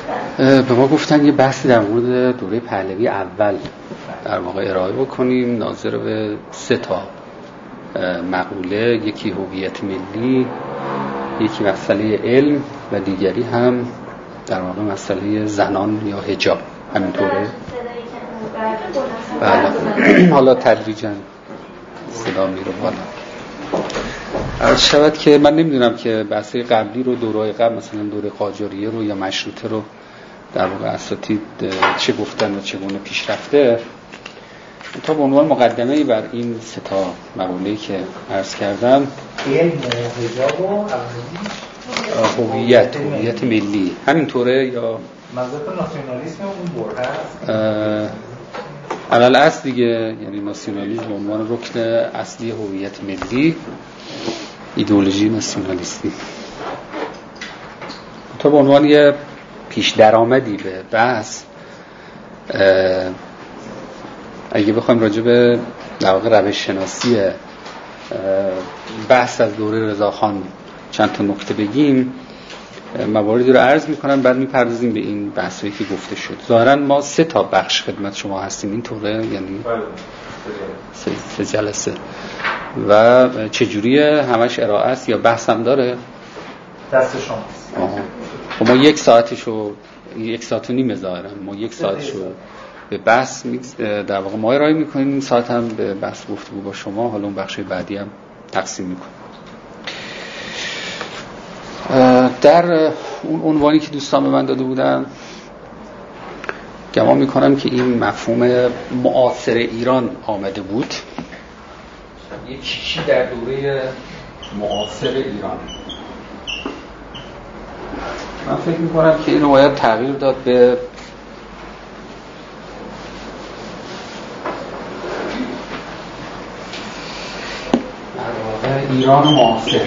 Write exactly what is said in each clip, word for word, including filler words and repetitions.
به ما گفتن یه بحثی در مورد دوره پهلوی اول در واقع ارائه بکنیم ناظر به سه تا مقوله، یکی هویت ملی، یکی مسئله علم و دیگری هم در واقع مسئله زنان یا حجاب. همینطوره؟ بله. حالا تدریجاً صدا میره بالا. عرض شود که من نمیدونم که بحث‌های قبلی رو، دوره‌های قبل مثلا دوره قاجاریه رو یا مشروطه رو در واقع اساتید چه گفتن و چگونه پیش رفته. تا به عنوان مقدمه‌ای بر این سه تا مقوله‌ای که عرض کردم، علم، حجاب و هویت، هویت ملی همینطوره یا مذهب ناسیونالیسم اون بره هست؟ علل اصل دیگه، یعنی ناسیونالیسم به عنوان رکن اصلی هویت ملی، ایدئولوژی ناسیونالیستی. تا به عنوان یه پیش درآمدی به بحث، اگه بخوایم راجع به در واقع روش شناسی بحث از دوره رضاخان چند تا نکته بگیم، مواردی رو عرض می‌کنم، بعد می‌پردازیم به این بحثایی که گفته شد. ظاهراً ما سه تا بخش خدمت شما هستیم، اینطوره؟ یعنی سه, سه جلسه. و چجوریه؟ همش ارائه است یا بحث هم داره؟ دست شماست. خب ما یک ساعتشو یک ساعت و نیمه ظاهراً ما یک ساعتشو به بحث در واقع ما ارائه می‌کنیم، این ساعت هم به بحث گفتگو با شما، حالا اون بخش بعدی هم تقسیم می‌کنیم. در اون عنوانی که دوستان به من داده بودن گمان میکنم که این مفهوم معاصر ایران آمده بود. یک چیزی در دوره معاصر ایران، من فکر میکنم که اینو باید تغییر داد به ایران معاصر.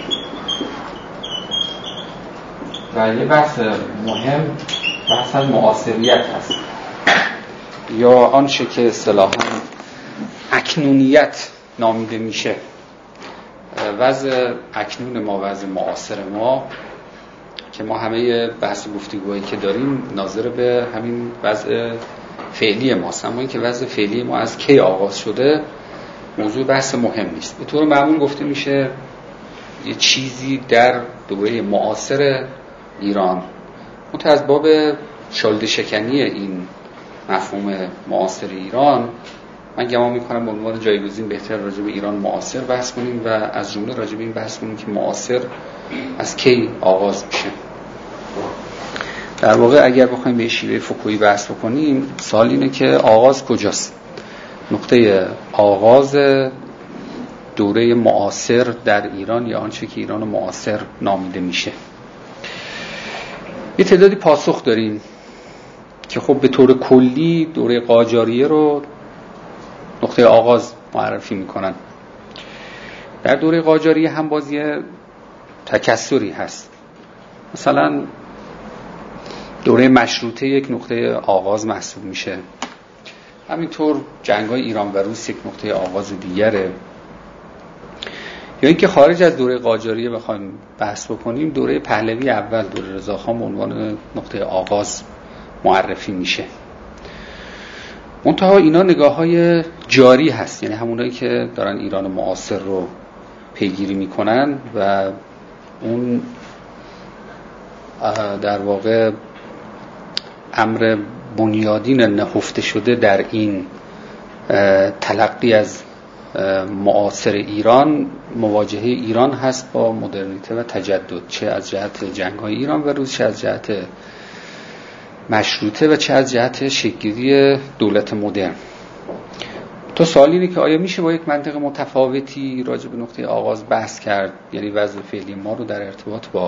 و یه بحث مهم بحث از معاصریت هست یا آنچه که اصطلاحاً اکنونیت نامیده میشه. وضع اکنون ما، وضع معاصر ما که ما همه بحث گفتگوهایی که داریم ناظر به همین وضع فعلی ماست، اما این که وضع فعلی ما از کی آغاز شده موضوع بحث مهم نیست. به طور معمول گفته میشه یه چیزی در دوره معاصر ایران، منتها از باب شالده شکنی این مفهوم معاصر ایران من گمان میکنم به عنوان جایگزین بهتر راجع به ایران معاصر بحث کنیم و از جمله راجع به این بحث کنیم که معاصر از کی آغاز میشه. در واقع اگر بخوایم به شیوه فوکویی بحث بکنیم، سوال اینه که آغاز کجاست؟ نقطه آغاز دوره معاصر در ایران یا آنچه که ایران معاصر نامیده میشه. یه تعدادی پاسخ داریم که خب به طور کلی دوره قاجاریه رو نقطه آغاز معرفی میکنن. در دوره قاجاریه هم بازی تکثری هست. مثلا دوره مشروطه یک نقطه آغاز محسوب میشه. همینطور جنگ‌های ایران و روس یک نقطه آغاز دیگره. یا اینکه خارج از دوره قاجاریه بخوایم بحث بکنیم، دوره پهلوی اول، دوره رضاخان به عنوان نقطه آغاز معرفی میشه. منتها اینا نگاه‌های جاری هست، یعنی همونایی که دارن ایران معاصر رو پیگیری میکنن و اون در واقع امر بنیادین نهفته شده در این تلقی از معاصر ایران، مواجهه ایران هست با مدرنیته و تجدد، چه از جهت جنگ‌های ایران و روس، چه از جهت مشروطه و چه از جهت شکل‌گیری دولت مدرن. تو سوال اینه که آیا میشه با یک منطق متفاوتی راجع به نقطه آغاز بحث کرد، یعنی وضع فعلی ما رو در ارتباط با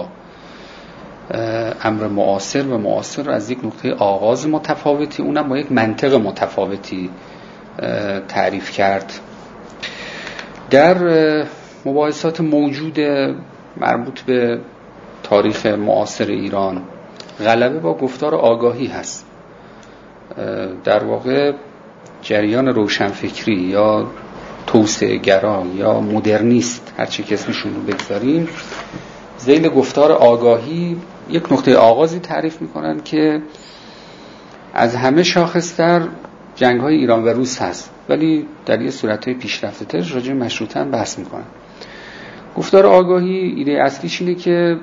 امر معاصر و معاصر رو از یک نقطه آغاز متفاوتی، اونم با یک منطق متفاوتی تعریف کرد. در مباحثات موجود مربوط به تاریخ معاصر ایران غلبه با گفتار آگاهی هست. در واقع جریان روشنفکری یا توسعه گرا یا مدرنیست، هر چی که اسمشون رو بگذاریم، ذیل گفتار آگاهی یک نقطه آغازی تعریف میکنن که از همه شاخصتر جنگ‌های ایران و روس هست، ولی در یه صورت‌های پیشرفته‌تر راجع به مشروطه هم بحث میکنن. گفتار آگاهی ایده اصلیش اینه که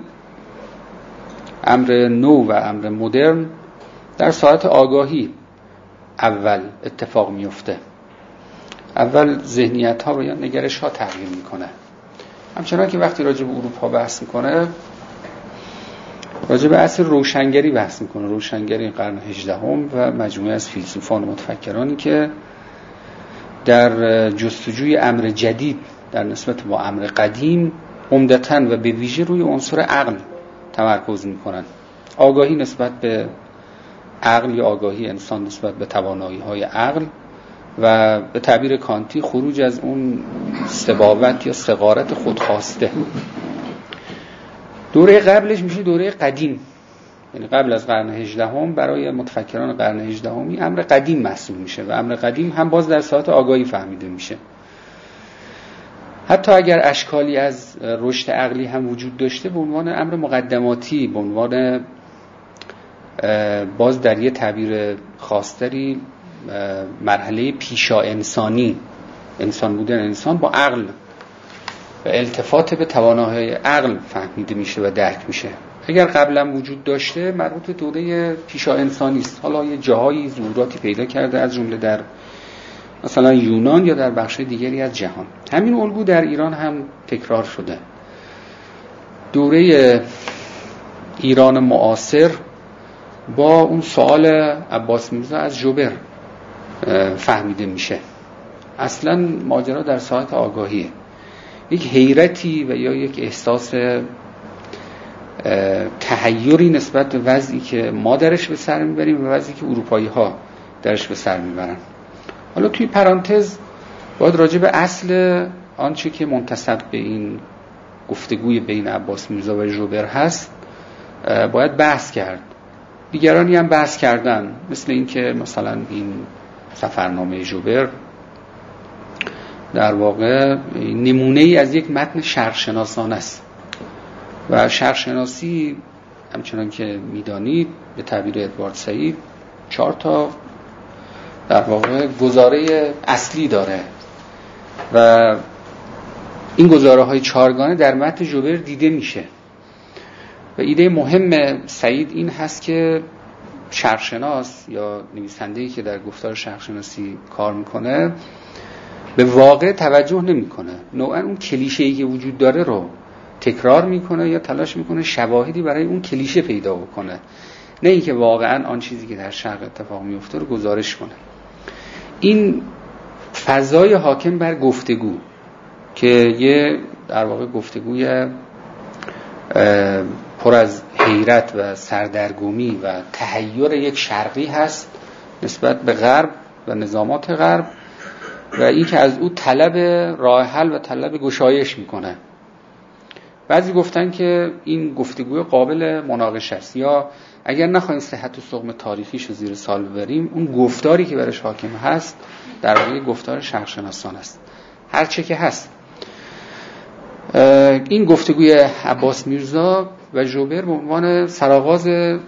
امر نو و امر مدرن در ساعت آگاهی اول اتفاق میفته. اول ذهنیت‌ها و یا نگرش‌ها تغییر میکنه. همچنان که وقتی راجع به اروپا بحث میکنه، راجع به عصر روشنگری بحث میکنه، روشنگری قرن هجدهم و مجموعه از فیلسوفان و متفکرانی که در جستجوی امر جدید در نسبت با امر قدیم عمدتاً و به ویژه روی عنصر عقل تمرکز میکنن. آگاهی نسبت به عقل یا آگاهی انسان نسبت به توانایی‌های عقل و به تعبیر کانتی خروج از اون استباوت یا صغارت خودخواسته. دوره قبلش میشه دوره قدیم، یعنی قبل از قرن هجدهم برای متفکران قرن هجدهمی امر قدیم محسوب میشه و امر قدیم هم باز در ساعت آگاهی فهمیده میشه. حتی اگر اشکالی از رشد عقلی هم وجود داشته، به عنوان امر مقدماتی، به عنوان باز در یه تعبیر خاصتری مرحله پیشا انسانی، انسان بودن انسان با عقل و التفات به توانایی عقل فهمیده میشه و درک میشه. اگر قبلا وجود داشته مربوط به دوره پیشا انسانی است. حالا یه جاهایی ظهوراتی پیدا کرده، از جمله در مثلا یونان یا در بخش دیگری از جهان. همین الگو در ایران هم تکرار شده. دوره ایران معاصر با اون سوال عباس میرزا از ژوبر فهمیده میشه. اصلا ماجرا در ساعت آگاهیه. یک حیرتی و یا یک احساس تحیری نسبت به وضعی که ما درش به سر میبریم و وضعی که اروپایی ها درش به سر میبرن. حالا توی پرانتز باید راجع به اصل آنچه که منتسب به این گفتگوی بین عباس میرزا و ژوبر هست باید بحث کرد. دیگرانی هم بحث کردن، مثل این که مثلا این سفرنامه ژوبر در واقع نمونه ای از یک متن شرق‌شناسانه است و شرق‌شناسی همچنان که میدانید به تعبیر ادوارد سعید چهار تا در واقع گزاره اصلی داره و این گزاره های چهارگانه در متن ژوبر دیده میشه و ایده مهم سعید این هست که شرق‌شناس یا نویسنده‌ای که در گفتار شرق‌شناسی کار میکنه به واقع توجه نمیکنه، نوعا اون کلیشه‌ای که وجود داره رو تکرار میکنه یا تلاش میکنه شواهدی برای اون کلیشه پیدا بکنه، نه اینکه واقعا آن چیزی که در شرق اتفاق میفته رو گزارش کنه. این فضای حاکم بر گفتگو که یه در واقع گفتگوی پر از حیرت و سردرگمی و تحیر یک شرقی هست نسبت به غرب و نظامات غرب و این که از او طلب راه حل و طلب گشایش میکنه. بعضی گفتن که این گفتگوی قابل مناقشه است، یا اگر نخواهیم صحت و سقم تاریخیش رو زیر سوال ببریم اون گفتاری که برش حاکم هست در واقع گفتار شرق‌شناسان است. هر چه که هست این گفتگوی عباس میرزا و ژوبر به عنوان سرآغاز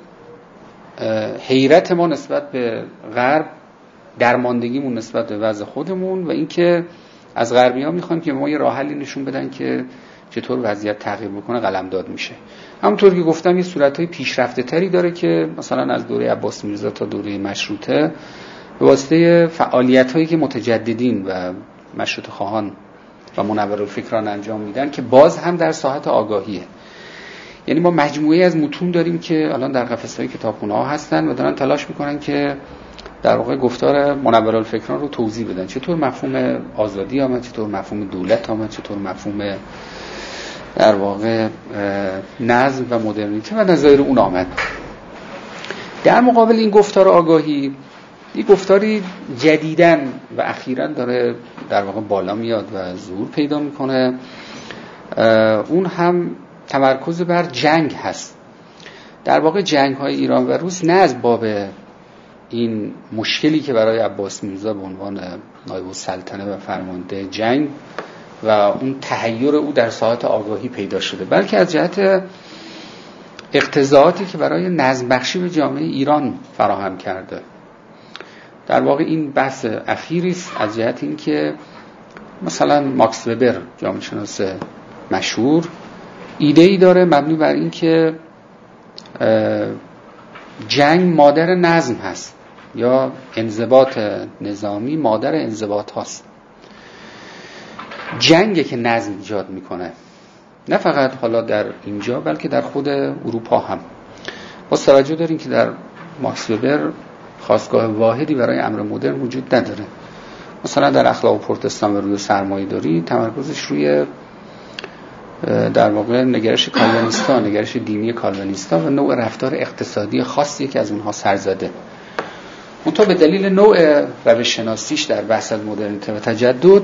حیرت ما نسبت به غرب، درماندگیمون نسبت به وضع خودمون و اینکه از غربی‌ها میخوایم که ما یه راه حلی نشون بدن که چطور وضعیت تغییر بکنه قلمداد میشه. همونطور که گفتم یه صورت‌های پیشرفته‌تری داره که مثلا از دوره عباس میرزا تا دوره مشروطه به واسطه فعالیت‌هایی که متجددین و مشروطه خواهان و منورالفکران انجام میدن که باز هم در ساحت آگاهیه. یعنی ما مجموعه‌ای از متون داریم که الان در قفسه‌های کتابخونه‌ها هستن و دارن تلاش میکنن که در واقع گفتار منورالفکران رو توضیح بدن. چطور مفهوم آزادی آمد، چطور مفهوم دولت آمد، چطور مفهوم در واقع نظم و مدرنیته و نظایر اون آمد. در مقابل این گفتار آگاهی این گفتاری جدیداً و اخیراً داره در واقع بالا میاد و ظهور پیدا میکنه. اون هم تمرکز بر جنگ هست. در واقع جنگ های ایران و روس نه از باب این مشکلی که برای عباس میرزا به عنوان نایب السلطنه و فرمانده جنگ و اون تحیر او در ساحت آگاهی پیدا شده، بلکه از جهت اقتضاعاتی که برای نظم بخشی به جامعه ایران فراهم کرده. در واقع این بحث اخیری است از جهت اینکه مثلا ماکس وبر جامعه شناس مشهور ایده‌ای داره مبنی بر اینکه جنگ مادر نظم هست یا انضباط نظامی مادر انضباط هاست. جنگه که نظم ایجاد میکنه، نه فقط حالا در اینجا بلکه در خود اروپا هم. با توجه داریم که در ماکس وبر خاستگاه واحدی برای امر مدرن وجود نداره. مثلا در اخلاق و پروتستان و روی سرمایه‌داری تمرکزش روی در واقع نگرش کالوینیستا، نگرش دینی کالوینیستا و نوع رفتار اقتصادی خاصی که از اونها سر زده. منتها به دلیل نوع روش شناسیش در بحث از مدرنیته و تجدد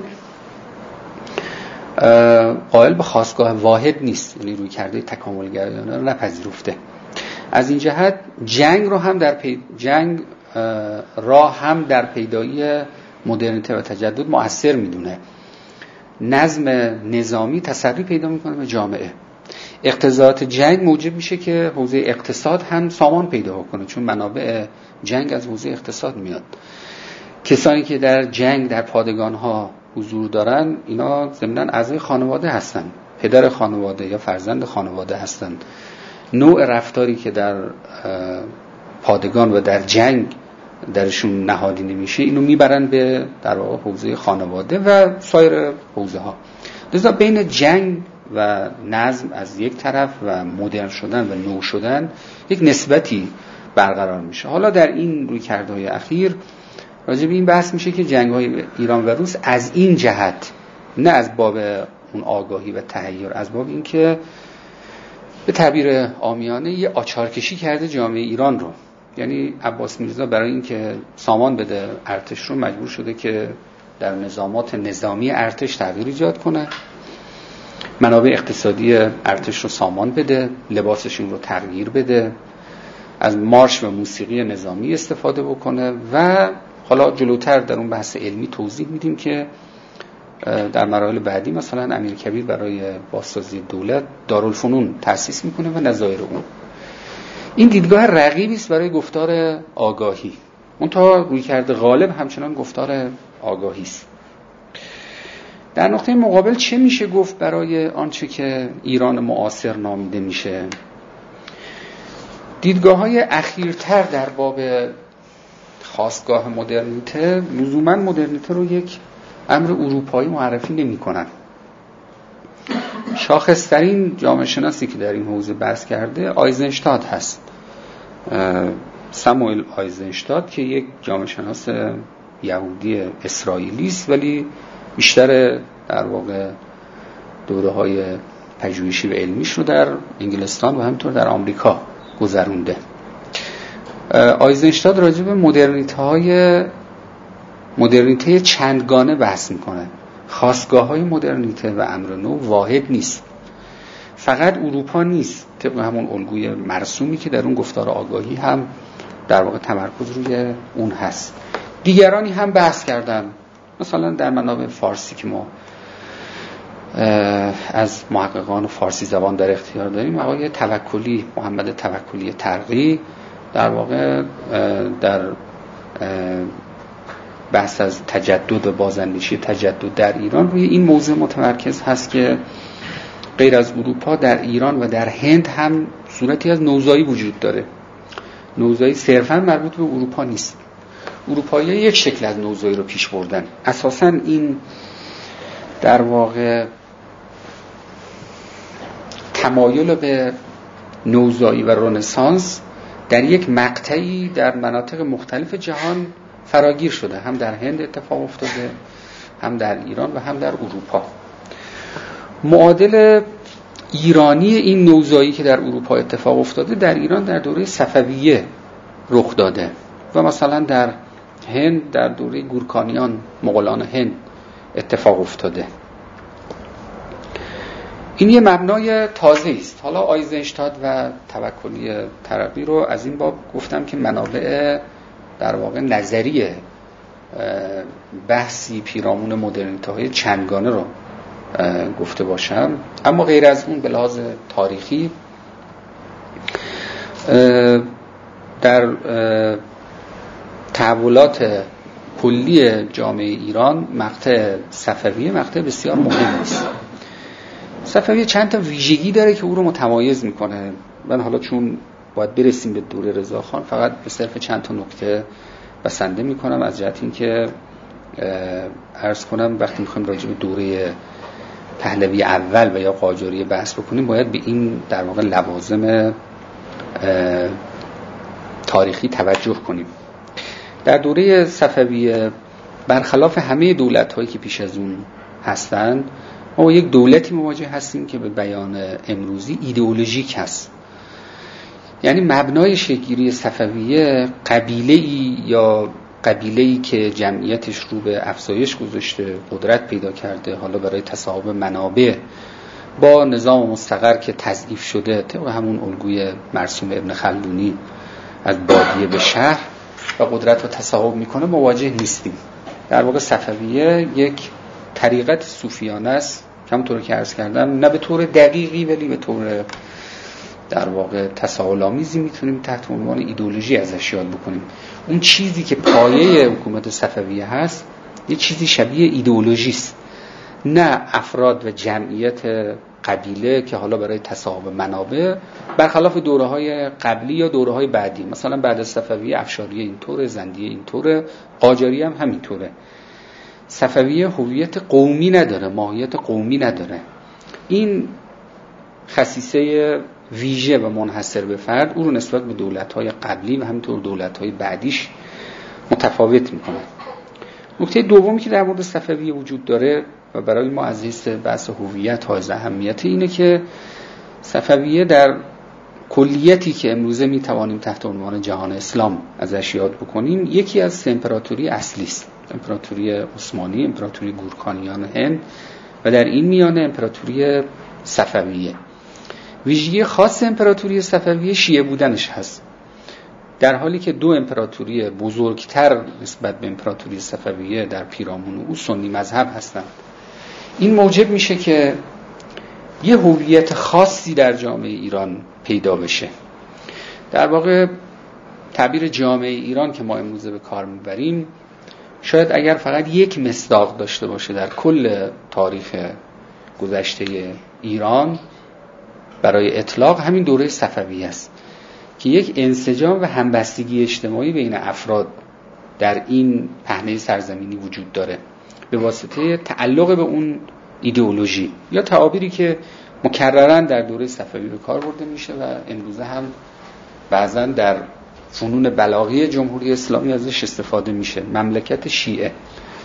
قائل به خاستگاه واحد نیست، یعنی روی کرده تکاملگرایانه رو نپذیرفته. از این جهت جنگ رو هم در پی... جنگ را هم در پیدایی مدرنیته و تجدد مؤثر میدونه. نظم نظامی تسری پیدا میکنه به جامعه. اقتضاعات جنگ موجب میشه که حوزه اقتصاد هم سامان پیدا کنه، چون منابع جنگ از حوزه اقتصاد میاد. کسانی که در جنگ در پادگان‌ها حضور دارن اینا ضمناً اعضای خانواده هستن، پدر خانواده یا فرزند خانواده هستن. نوع رفتاری که در پادگان و در جنگ درشون نهادینه میشه اینو میبرن به در واقع حوزه خانواده و سایر حوزه ها. لذا بین جنگ و نظم از یک طرف و مدرن شدن و نو شدن یک نسبتی برقرار میشه. حالا در این رویکردهای اخیر راجع به این بحث میشه که جنگ‌های ایران و روس از این جهت، نه از باب اون آگاهی و تحیر، از باب این که به تعبیر عامیانه یه آچارکشی کرده جامعه ایران رو. یعنی عباس میرزا برای این که سامان بده ارتش رو مجبور شده که در نظامات نظامی ارتش تغییر ایجاد کنه، منابع اقتصادی ارتش رو سامان بده، لباسشون رو تغییر بده، از مارش و موسیقی نظامی استفاده بکنه و حالا جلوتر در اون بحث علمی توضیح میدیم که در مراحل بعدی مثلا امیرکبیر برای بازسازی دولت دارالفنون تأسیس میکنه و نظایر اون. این دیدگاه رقیبی است برای گفتار آگاهی. اون تا رویکرد غالب همچنان گفتار آگاهی است. در نقطه مقابل چه میشه گفت برای آنچه که ایران معاصر نامیده میشه؟ دیدگاه‌های اخیرتر در باب خاستگاه مدرنیته لزوما مدرنیته رو یک امر اروپایی معرفی نمی‌کنن. شاخص‌ترین جامعه شناسی که در این حوزه بحث کرده آیزنشتاد هست. ساموئل آیزنشتاد که یک جامعه شناس یهودی اسرائیلی است ولی بیشتر در واقع دوره‌های پژوهشی و علمیش رو در انگلستان و همینطور در آمریکا گذرونده. آیزنشتاد راجع به مدرنیته‌های مدرنیته چندگانه بحث میکنه. خاستگاه‌های مدرنیته و امر نو واحد نیست، فقط اروپا نیست، طبق همون الگوی مرسومی که در اون گفتار آگاهی هم در واقع تمرکز روی اون هست. دیگرانی هم بحث کردن، مثلا در منابع فارسی که ما از محققان فارسی زبان در اختیار داریم، آقای توکلی، محمد توکلی ترقی در واقع در بحث از تجدد و بازاندیشی تجدد در ایران روی این موضوع متمرکز هست که غیر از اروپا در ایران و در هند هم صورتی از نوزایی وجود داره. نوزایی صرفاً مربوط به اروپا نیست. اروپایی‌ها یک شکل از نوزایی رو پیش بردن. اساساً این در واقع تمایل به نوزایی و رنسانس در یک مقطعی در مناطق مختلف جهان فراگیر شده، هم در هند اتفاق افتاده، هم در ایران و هم در اروپا. معادل ایرانی این نوزایی که در اروپا اتفاق افتاده در ایران در دوره صفویه رخ داده و مثلا در هند در دوره گورکانیان مغولان هند اتفاق افتاده. این یه مبنای تازه است. حالا آیزنشتاد و توکلی ترقی رو از این باب گفتم که منابع در واقع نظریه بحثی پیرامون مدرنیته‌های چندگانه رو گفته باشم. اما غیر از اون به لحاظ تاریخی در تحولات کلی جامعه ایران مقطع صفویه مقطع بسیار مهمی است. صفویه چند تا ویژگی داره که او رو متمایز میکنه. من حالا چون باید برسیم به دوره رضاخان فقط به صرف چند تا نکته بسنده میکنم، از جهت اینکه عرض کنم وقتی میخوایم راجع به دوره پهلوی اول و یا قاجاریه بحث بکنیم باید به این در واقع لوازم تاریخی توجه کنیم. در دوره صفویه برخلاف همه دولت‌هایی که پیش از اون هستند، ما با یک دولتی مواجه هستیم که به بیان امروزی ایدئولوژیک هست. یعنی مبنای شکل‌گیری صفویه قبیله‌ای یا قبیله‌ای که جمعیتش رو به افزایش گذاشته، قدرت پیدا کرده، حالا برای تصاحب منابع با نظام مستقر که تضعیف شده طبق همون الگوی مرسوم ابن خلدونی از بادیه به شهر و قدرت رو تصاحب میکنه مواجه نیستیم. در واقع صفویه یک طریقت صوفیانه است، همونطور که عرض کردم، نه به طور دقیقی ولی به طور در واقع تساهل‌آمیزی میتونیم تحت عنوان ایدئولوژی ازش یاد بکنیم. اون چیزی که پایه حکومت صفویه هست یه چیزی شبیه ایدئولوژی است، نه افراد و جمعیت قبیله که حالا برای تصاحب منابع، برخلاف دوره‌های قبلی یا دوره‌های بعدی. مثلا بعد از صفویه افشاریه اینطوره، زندیه اینطوره، قاجاریه هم همینطوره. صفویه هویت قومی نداره، ماهیت قومی نداره. این خصیصه ویژه و منحصر به فرد او رو نسبت به دولت‌های قبلی و همینطور دولت‌های بعدیش متفاوت می‌کنه. نکته دومی که در مورد صفویه وجود داره و برای ما از حیث بحث هویت حائز اهمیت اینه که صفویه در کلیتی که امروزه میتوانیم تحت عنوان جهان اسلام ازش یاد بکنیم یکی از سه امپراتوری اصلی است: امپراتوری عثمانی، امپراتوری گورکانیان هند و در این میانه امپراتوری صفویه. ویژگی خاص امپراتوری صفویه شیعه بودنش هست، در حالی که دو امپراتوری بزرگتر نسبت به امپراتوری صفویه در پیرامون او سنی مذهب هستند. این موجب میشه که یه هویت خاصی در جامعه ایران پیدا بشه. در واقع تعبیر جامعه ایران که ما امروزه به کار میبریم شاید اگر فقط یک مصداق داشته باشه در کل تاریخ گذشته ایران برای اطلاق، همین دوره صفویه است که یک انسجام و همبستگی اجتماعی بین افراد در این پهنه سرزمینی وجود داره به واسطه تعلق به اون ایدئولوژی یا تعابیری که مکرراً در دوره صفوی به کار برده میشه و امروزه هم بعضاً در فنون بلاغی جمهوری اسلامی ازش استفاده میشه: مملکت شیعه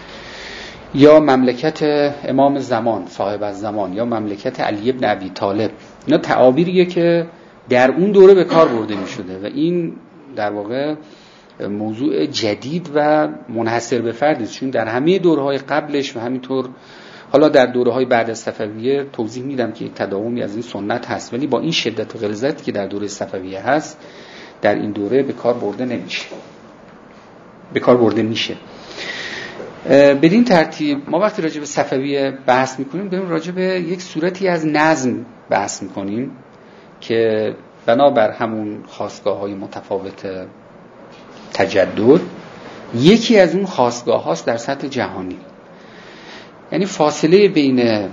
یا مملکت امام زمان، صاحب الزمان، یا مملکت علی ابن ابی طالب. اینا تعابیریه که در اون دوره به کار برده میشده و این در واقع موضوع جدید و منحصر به فرد است، چون در همه دوره‌های قبلش و همینطور حالا در دوره‌های بعد از صفویه توضیح میدم که یک تداومی از این سنت هست، ولی با این شدت و غلظتی که در دوره صفویه هست در این دوره به کار برده نمیشه، به کار برده میشه. بدین ترتیب ما وقتی راجع به صفویه بحث میکنیم داریم راجع به یک صورتی از نظم بحث میکنیم که بنابر همون خاستگاه‌های متفاوت تجدد یکی از اون خاستگاه هاست در سطح جهانی. یعنی فاصله بین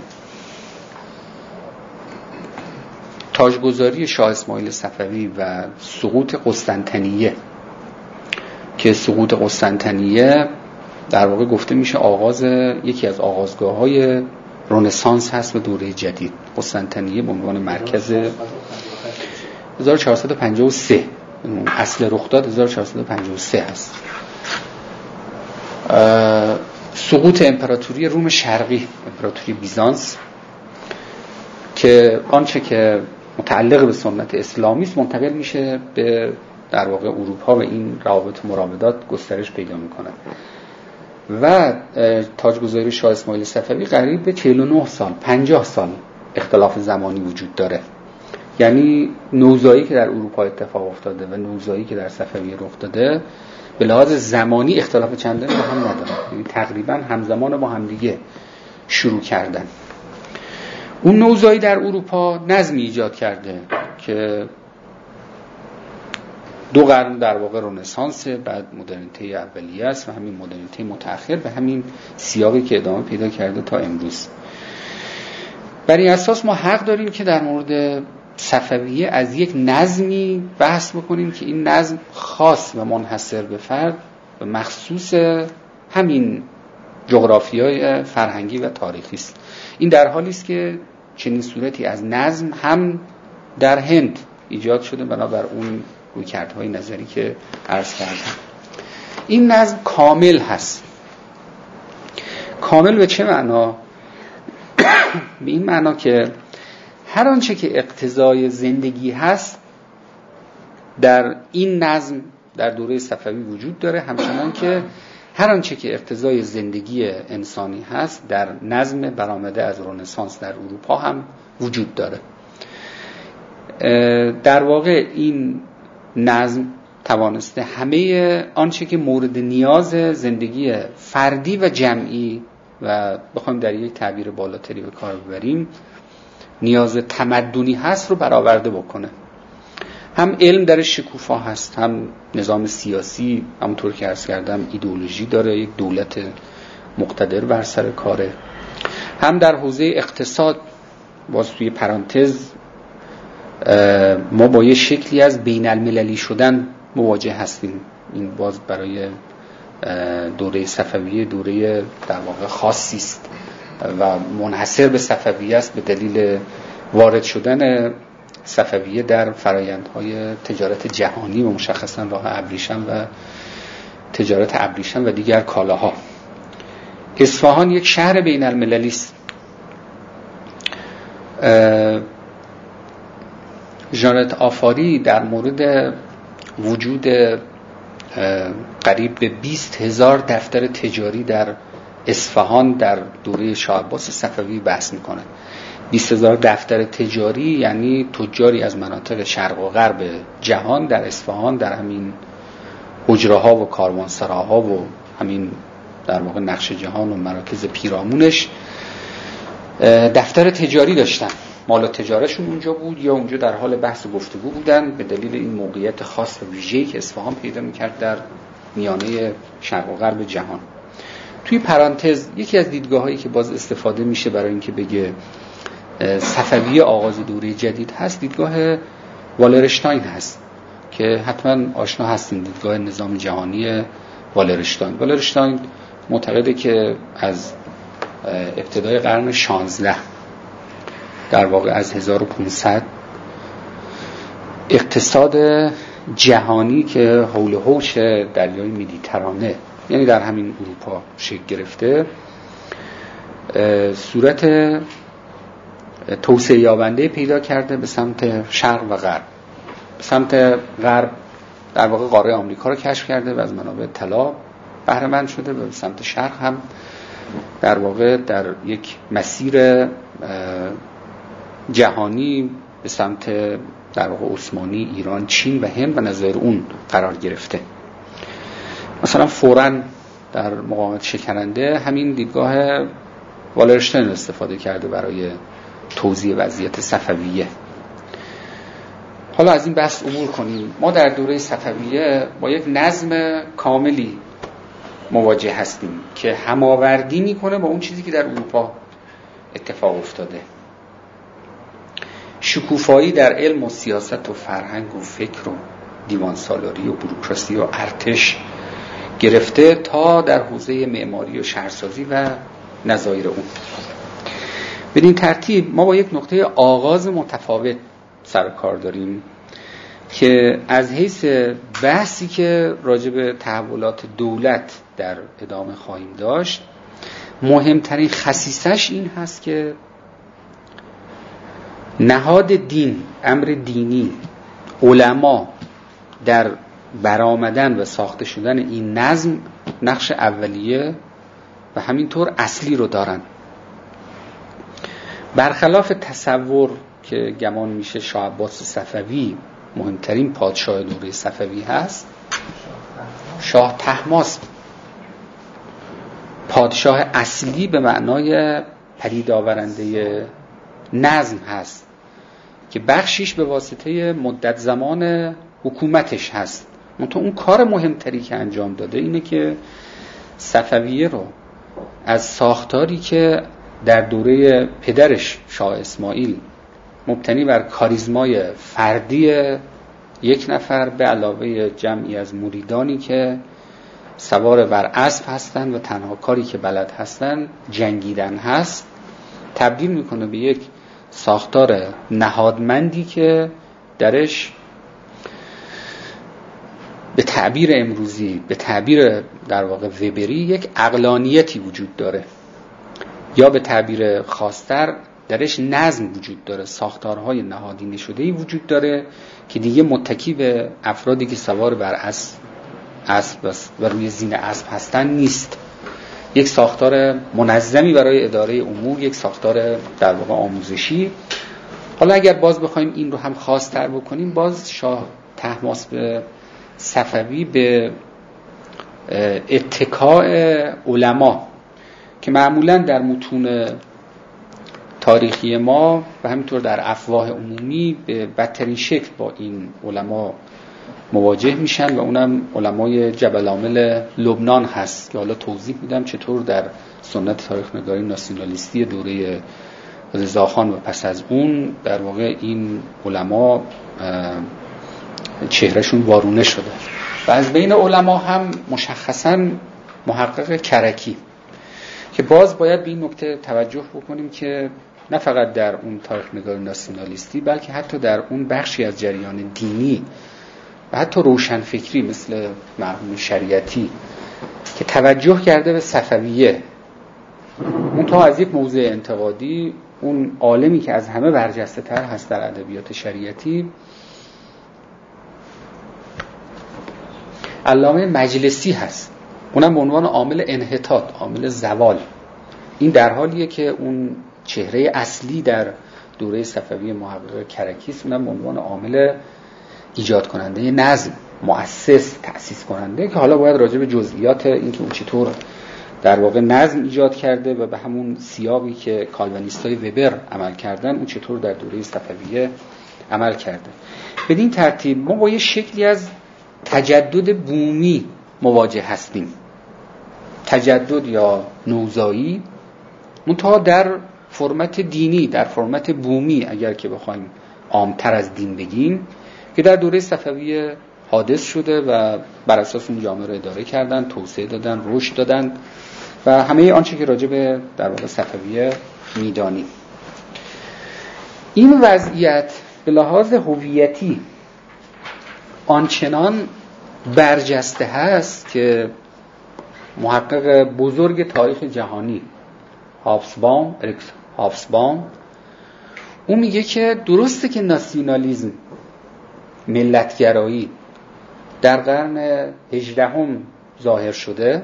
تاجگذاری شاه اسماعیل صفوی و سقوط قسطنطنیه که سقوط قسطنطنیه در واقع گفته میشه آغاز یکی از آغازگاه‌های رنسانس هست و دوره جدید. قسطنطنیه به عنوان مرکز هزار و چهارصد و پنجاه و سه، اصل رخداد هزار و چهارصد و پنجاه و سه هست. سقوط امپراتوری روم شرقی، امپراتوری بیزانس، که آنچه که متعلق به سنت اسلامی است منتقل میشه به در واقع اروپا و این روابط و مراودات گسترش پیدا میکنه و تاجگذاری شاه اسماعیل صفوی قریب به چهل و نه سال، پنجاه سال اختلاف زمانی وجود داره. یعنی نوزایی که در اروپا اتفاق افتاده و نوزایی که در صفویه رخ داده به لحاظ زمانی اختلاف چندانی با هم نداره، یعنی تقریبا همزمان با هم دیگه شروع کردن. اون نوزایی در اروپا نظمی ایجاد کرده که دو قرن در واقع رنسانس، بعد مدرنیته اولیه است و همین مدرنیته متأخر به همین سیاقی که ادامه پیدا کرده تا امروز. بر این اساس ما حق داریم که در مورد صفویه از یک نظمی بحث بکنیم که این نظم خاص و منحصر به فرد و مخصوص همین جغرافیای فرهنگی و تاریخی است. این در حالی است که چنین صورتی از نظم هم در هند ایجاد شده بنابر اون رویکردهای نظری که عرض کردم. این نظم کامل هست. کامل به چه معنا؟ به این معنا که هر آنچه که اقتضای زندگی هست در این نظم در دوره صفوی وجود داره، همچنان که هر آنچه که اقتضای زندگی انسانی هست در نظم برآمده از رنسانس در اروپا هم وجود داره. در واقع این نظم توانسته همه آنچه که مورد نیاز زندگی فردی و جمعی و بخوایم در یک تعبیر بالاتری به کار ببریم نیاز تمدنی هست رو برآورده بکنه. هم علم در شکوفا هست، هم نظام سیاسی، همونطور که عرض کردم ایدئولوژی داره، یک دولت مقتدر بر سر کاره. هم در حوزه اقتصاد، باز توی پرانتز ما با یه شکلی از بین المللی شدن مواجه هستیم. این باز برای دوره صفویه دوره در واقع خاصی است و منحصر به صفویه است به دلیل وارد شدن صفویه در فرآیندهای تجارت جهانی و مشخصا راه ابریشم و تجارت ابریشم و دیگر کالاها. اصفهان یک شهر بین المللی است. ژانت آفاری در مورد وجود قریب به بیست هزار دفتر تجاری در اصفهان در دوره شاه عباس صفوی بحث میکنه. بیست هزار دفتر تجاری یعنی تجاری از مناطق شرق و غرب جهان در اصفهان در همین حجره ها و کاروانسراها و همین در واقع نقش جهان و مراکز پیرامونش دفتر تجاری داشتن. مال تجارتشون اونجا بود یا اونجا در حال بحث و گفتگو بودن به دلیل این موقعیت خاص و ویژه‌ای که اصفهان پیدا می‌کرد در میانه شرق و غرب جهان. توی پرانتز یکی از دیدگاه‌هایی که باز استفاده میشه برای اینکه بگه صفویه آغاز دوره جدید هست، دیدگاه والرشتاین هست که حتما آشنا هستین، دیدگاه نظام جهانی والرشتاین. والرشتاین معتقده که از ابتدای قرن شانزده در واقع از هزار و پانصد اقتصاد جهانی که حول و حوش دریای مدیترانه یعنی در همین اروپا شکل گرفته صورت توسعه یابنده پیدا کرده به سمت شرق و غرب. به سمت غرب در واقع قاره آمریکا رو کشف کرده و از منابع طلا بهره مند شده و به سمت شرق هم در واقع در یک مسیر جهانی به سمت در واقع عثمانی، ایران، چین و هند و نظایر اون قرار گرفته. مثلا فوراً در مقاومت شکننده همین دیدگاه والرشتاین استفاده کرده برای توضیح وضعیت صفویه. حالا از این بحث عبور کنیم. ما در دوره صفویه با یک نظم کاملی مواجه هستیم که هماوردی میکنه با اون چیزی که در اروپا اتفاق افتاده. شکوفایی در علم و سیاست و فرهنگ و فکر و دیوان سالاری و بوروکراسی و ارتش گرفته تا در حوزه معماری و شهرسازی و نظایر اون. بدین ترتیب ما با یک نقطه آغاز متفاوت سر کار داریم که از حیث بحثی که راجع به تحولات دولت در ادامه خواهیم داشت مهمترین خصیصش این هست که نهاد دین، امر دینی، علما در برآمدن و ساخته شدن این نظم نقش اولیه و همینطور اصلی رو دارن. برخلاف تصور که گمان میشه شاه عباس صفوی مهمترین پادشاه دوره صفوی هست، شاه طهماسب پادشاه اصلی به معنای پدید آورنده نظم هست که بخشیش به واسطه مدت زمان حکومتش هست. منتها اون کار مهمتری که انجام داده اینه که صفویه رو از ساختاری که در دوره پدرش شاه اسماعیل مبتنی بر کاریزمای فردی یک نفر به علاوه جمعی از مریدانی که سوار بر اسب هستن و تنها کاری که بلد هستن جنگیدن هست، تبدیل میکنه به یک ساختار نهادمندی که درش به تعبیر امروزی، به تعبیر در واقع وبری، یک عقلانیتی وجود داره، یا به تعبیر خاص‌تر درش نظم وجود داره، ساختارهای نهادینه شده‌ای وجود داره که دیگه متکی به افرادی که سوار بر اسب اسب و روی زین اسب هستن نیست. یک ساختار منظمی برای اداره امور، یک ساختار در واقع آموزشی. حالا اگر باز بخوایم این رو هم خاص‌تر بکنیم، باز شاه طهماسب صفوی به اتکاء علما که معمولاً در متون تاریخی ما و همینطور در افواه عمومی به بدترین شکل با این علما مواجه میشن و اونم علمای جبل عامل لبنان هست که حالا توضیح میدم چطور در سنت تاریخ نگاری ناسیونالیستی دوره رضاخان و پس از اون در واقع این علما چهرهشون وارونه شده. و از بین علما هم مشخصاً محقق کرکی که باز باید به این نکته توجه بکنیم که نه فقط در اون تاریخ نگاری ناسیونالیستی بلکه حتی در اون بخشی از جریان دینی و حتی روشنفکری مثل مرحوم شریعتی که توجه کرده به صفویه، اون تا از یک موضع انتقادی، اون عالمی که از همه برجسته تر هست در ادبیات شریعتی، علامه مجلسی هست، اونم به عنوان عامل انحطاط، عامل زوال. این در حالیه که اون چهره اصلی در دوره صفوی محقق کرکی است، اونم به عنوان عامل ایجاد کننده نظم، مؤسس، تأسیس کننده، که حالا باید راجع به جزئیات اینکه اون چطور در واقع نظم ایجاد کرده و به همون سیاقی که کالوینیستای وبر عمل کردن اون چطور در دوره صفویه عمل کرده. بدین ترتیب ما با یه شکلی از تجدد بومی مواجه هستیم، تجدد یا نوزایی، منتها در فرمت دینی، در فرمت بومی اگر که بخوایم عامتر از دین بگیم، که در دوره صفویه حادث شده و بر اساس اون جامعه رو اداره کردن، توسعه دادن، رشد دادن و همه آنچه که راجع به در واقع صفویه میدانیم. این وضعیت به لحاظ هویتی آنچنان برجسته هست که محقق بزرگ تاریخ جهانی هابسبام، اریکس هابسبام، اون میگه که درسته که ناسیونالیسم، ملتگرایی در قرن هجدهم ظاهر شده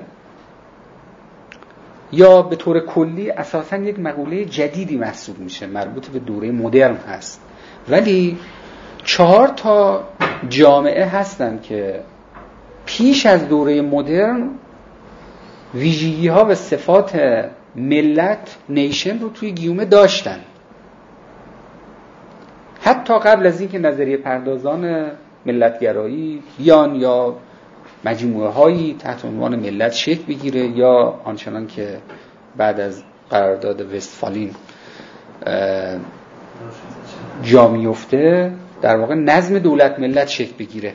یا به طور کلی اساساً یک مقوله جدیدی محسوب میشه، مربوط به دوره مدرن هست، ولی چهار تا جامعه هستن که پیش از دوره مدرن ویژگی ها و صفات ملت، نیشن رو توی گیومه داشتن، حتی قبل از اینکه نظریه پردازان ملتگرایی بیان یا مجموعه هایی تحت عنوان ملت شکل بگیره یا آنچنان که بعد از قرارداد وستفالین جا میفته در واقع نظم دولت ملت شکل بگیره.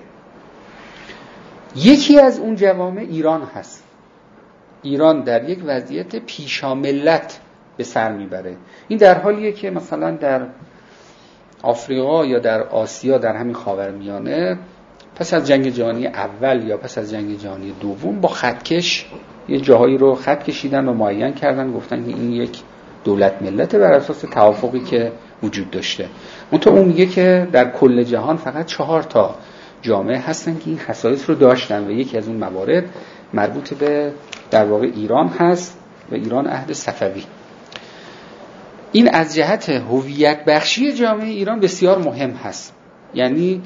یکی از اون جوامع ایران هست. ایران در یک وضعیت پیشا ملت به سر میبره. این در حالیه که مثلا در آفریقا یا در آسیا، در همین خاورمیانه، پس از جنگ جهانی اول یا پس از جنگ جهانی دوم با خطکش یه جاهایی رو خط کشیدن و معین کردن، گفتن که این یک دولت ملت بر اساس توافقی که وجود داشته. منتها اون میگه که در کل جهان فقط چهار تا جامعه هستن که این خصایص رو داشتن و یکی از اون موارد مربوط به در واقع ایران هست و ایران عهد صفوی. این از جهت هویت بخشی جامعه ایران بسیار مهم هست. یعنی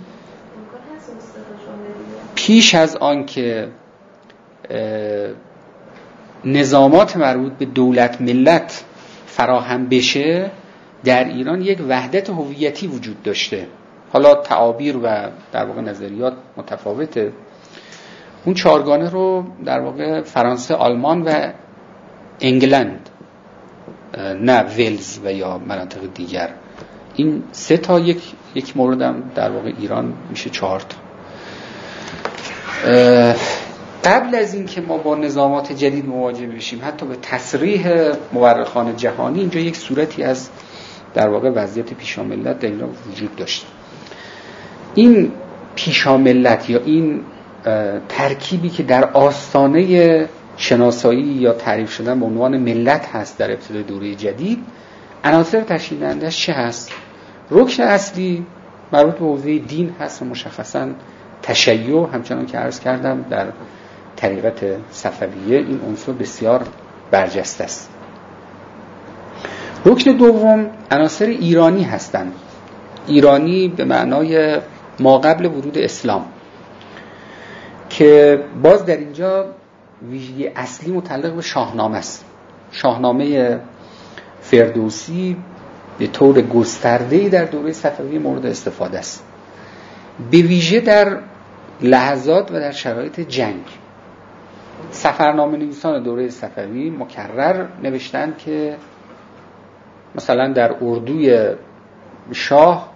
پیش از آن که نظامات مربوط به دولت ملت فراهم بشه، در ایران یک وحدت هویتی وجود داشته حالا تعابیر و در واقع نظریات متفاوته. اون چهارگانه رو در واقع فرانسه، آلمان و انگلند، نه ولز و یا مناطق دیگر، این سه تا، یک یک موردم در واقع ایران میشه چهار تا. قبل از این که ما با نظامات جدید مواجه بشیم، حتی به تصریح مورخان جهانی، اینجا یک صورتی از در واقع وضعیت پیشاملت در ایران وجود داشت. این پیشاملت یا این ترکیبی که در آستانه شناسایی یا تعریف شدن به عنوان ملت هست در ابتدای دوره جدید، عناصر تشکیل دهندش چه هست؟ رکن اصلی مربوط به حوزه دین هست و مشخصاً تشیع، همچنان که عرض کردم در طریقت صفویه این عنصر بسیار برجسته است. رکن دوم عناصر ایرانی هستند. ایرانی به معنای ما قبل ورود اسلام، که باز در اینجا ویژگی اصلی متعلق به شاهنامه است. شاهنامه فردوسی به طور گسترده‌ای در دوره صفوی مورد استفاده است، به ویژه در لحظات و در شرایط جنگ. سفرنامه نویسان دوره صفوی مکرر نوشتند که مثلا در اردوی شاه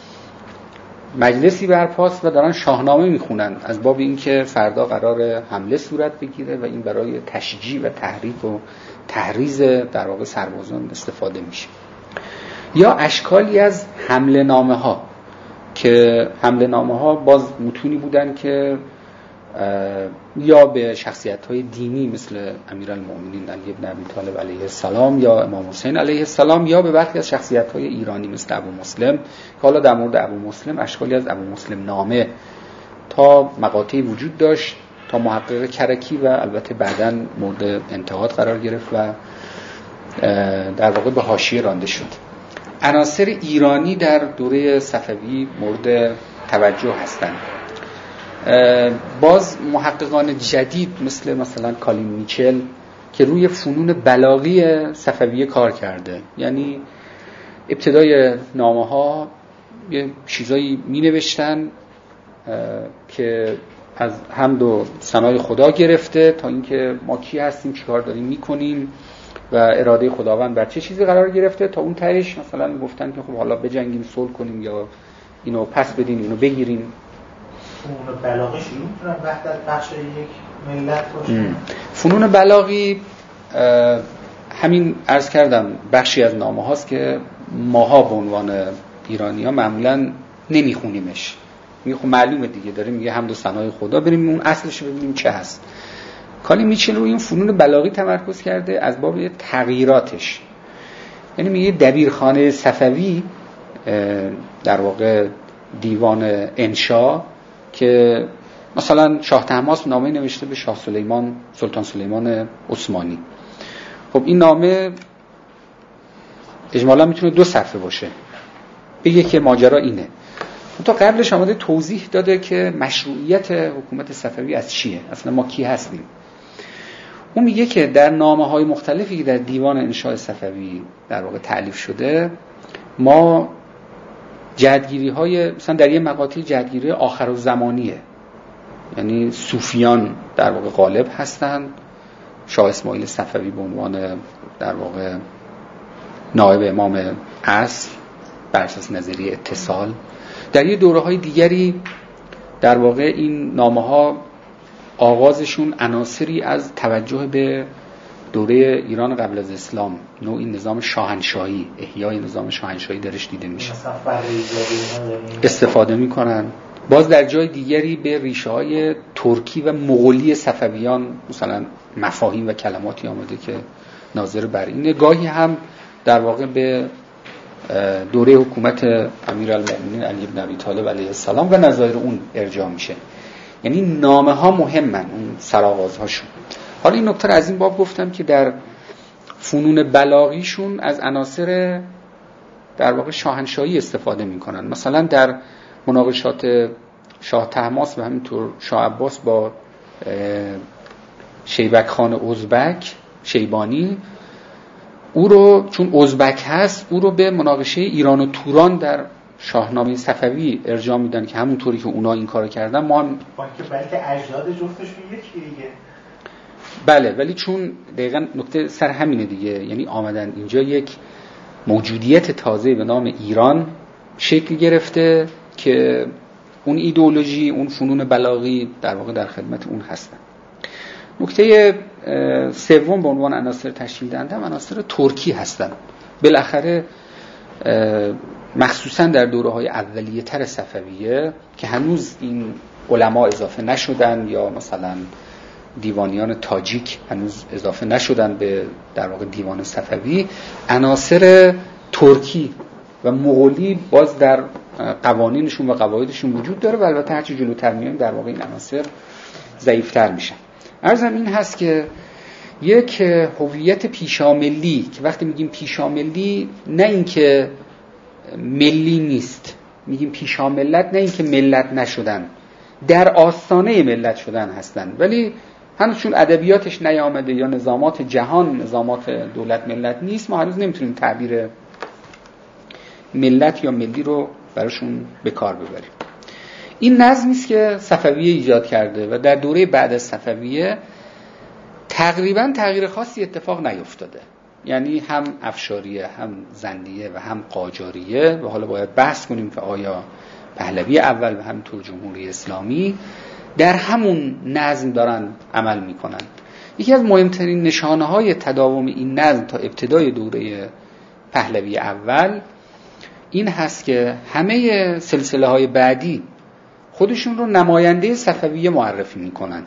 مجلسی برپاست و دارن شاهنامه میخونن از باب اینکه فردا قرار حمله صورت بگیره و این برای تشجیع و تحریک و تحریض در واقع سربازان استفاده میشه. یا اشکالی از حمله نامه ها، که حمله نامه ها باز متونی بودن که یا به شخصیت های دینی مثل امیرالمومنین علی بن ابی طالب علیه السلام یا امام حسین علیه السلام، یا به برخی از شخصیت های ایرانی مثل ابو مسلم، که حالا در مورد ابو مسلم اشکالی از ابو مسلم نامه تا مقاطعی وجود داشت تا محقق کرکی و البته بعداً مورد انتقاد قرار گرفت و در واقع به حاشیه رانده شد. عناصر ایرانی در دوره صفوی مورد توجه هستند. باز محققان جدید مثل مثلا کالین میچل که روی فنون بلاغی صفویه کار کرده، یعنی ابتدای نامه ها یه چیزایی می نوشتن که از حمد و ثنای خدا گرفته تا اینکه ما کی هستیم، چی کار داریم میکنیم و اراده خداوند بر چه چیزی قرار گرفته، تا اون تهش مثلا گفتن که خب حالا بجنگیم، صلح کنیم یا اینو پس بدیم، اینو بگیریم. فنون بلاغی شروع می‌کنن وحدت بخش یک ملت باشه. فنون بلاغی همین عرض کردم بخشی از نامه هاست که ماها به عنوان ایرانی ها معمولا نمیخونیمش. میگه خب معلومه دیگه، داره میگه حمد و ثنای خدا، بریم اون اصلش رو ببینیم چه هست. کالی میچل روی این فنون بلاغی تمرکز کرده از باب تغییراتش. یعنی میگه دبیرخانه صفوی در واقع دیوان انشا که مثلا شاه طهماسب نامه نوشته به شاه سلیمان، سلطان سلیمان عثمانی. خب این نامه اجمالا میتونه دو صفحه باشه، بگه که ماجرا اینه. تا قبلش آمده توضیح داده که مشروعیت حکومت صفوی از چیه، اصلا ما کی هستیم. اون میگه که در نامه‌های مختلفی که در دیوان انشاء صفوی در واقع تألیف شده، ما جهتگیری‌های مثلا در یه مقاطعی جهتگیری آخرالزمانیه، یعنی صوفیان در واقع غالب هستند. شاه اسماعیل صفوی به عنوان در واقع نایب امام عصر بر اساس نظریه اتصال. در یه دوره‌های دیگری در واقع این نامه‌ها آغازشون عناصری از توجه به دوره ایران قبل از اسلام، نوعی نظام شاهنشاهی، احیای نظام شاهنشاهی درش دیده میشه، استفاده میکنن. باز در جای دیگری به ریشه‌های ترکی و مغولی صفویان مثلا مفاهیم و کلماتی آمده که ناظر بر اینه. گاهی هم در واقع به دوره حکومت امیرالمومنین علی بن ابی طالب علیه السلام و نظایر اون ارجاع میشه. یعنی نامه ها مهمن، اون سرآغازهاشون. حالا این نکته از این باب گفتم که در فنون بلاغیشون از عناصر در واقع شاهنشاهی استفاده میکنن. مثلا در مناقشات شاه طهماسب و همینطور شاه عباس با شیبک خان ازبک شیبانی، او رو چون ازبک هست او رو به مناقشه ایران و توران در شاهنامه صفوی ارجاع میدن که همونطوری که اونا این کارو کردن ما هم با که بلکه اجداد جفتشون یکی دیگه. بله، ولی چون دقیقاً نکته سر همینه دیگه، یعنی آمدن اینجا یک موجودیت تازه به نام ایران شکل گرفته که اون ایدئولوژی، اون فنون بلاغی در واقع در خدمت اون هستن. نکته سوم به عنوان عناصر تشکیل دهنده عناصر ترکی هستن. بالاخره مخصوصا در دوره‌های اولیه تر صفویه که هنوز این علما اضافه نشدن یا مثلا دیوانیان تاجیک هنوز اضافه نشدن به در واقع دیوان صفوی، عناصر ترکی و مغولی باز در قوانینشون و قواعدشون وجود داره و البته هرچی جلوتر میایم در واقع این عناصر ضعیف‌تر میشن. عرضم این هست که یک هویت پیشاملی که وقتی میگیم پیشاملی نه اینکه ملی نیست، میگیم پیشاملت نه اینکه ملت نشدن، در آستانه ملت شدن هستن، ولی هنوز چون ادبیاتش نیامده یا نظامات جهان نظامات دولت ملت نیست، ما هنوز نمیتونیم تعبیر ملت یا ملی رو براشون به کار ببریم. این نظمی است که صفویه ایجاد کرده و در دوره بعد از صفویه تقریبا تغییر خاصی اتفاق نیفتاده، یعنی هم افشاریه هم زندیه و هم قاجاریه و حالا باید بحث کنیم که آیا پهلوی اول و همینطور جمهوری اسلامی در همون نظم دارن عمل میکنن. یکی از مهمترین نشانه های تداوم این نظم تا ابتدای دوره پهلوی اول این هست که همه سلسله های بعدی خودشون رو نماینده صفویه معرفی میکنن.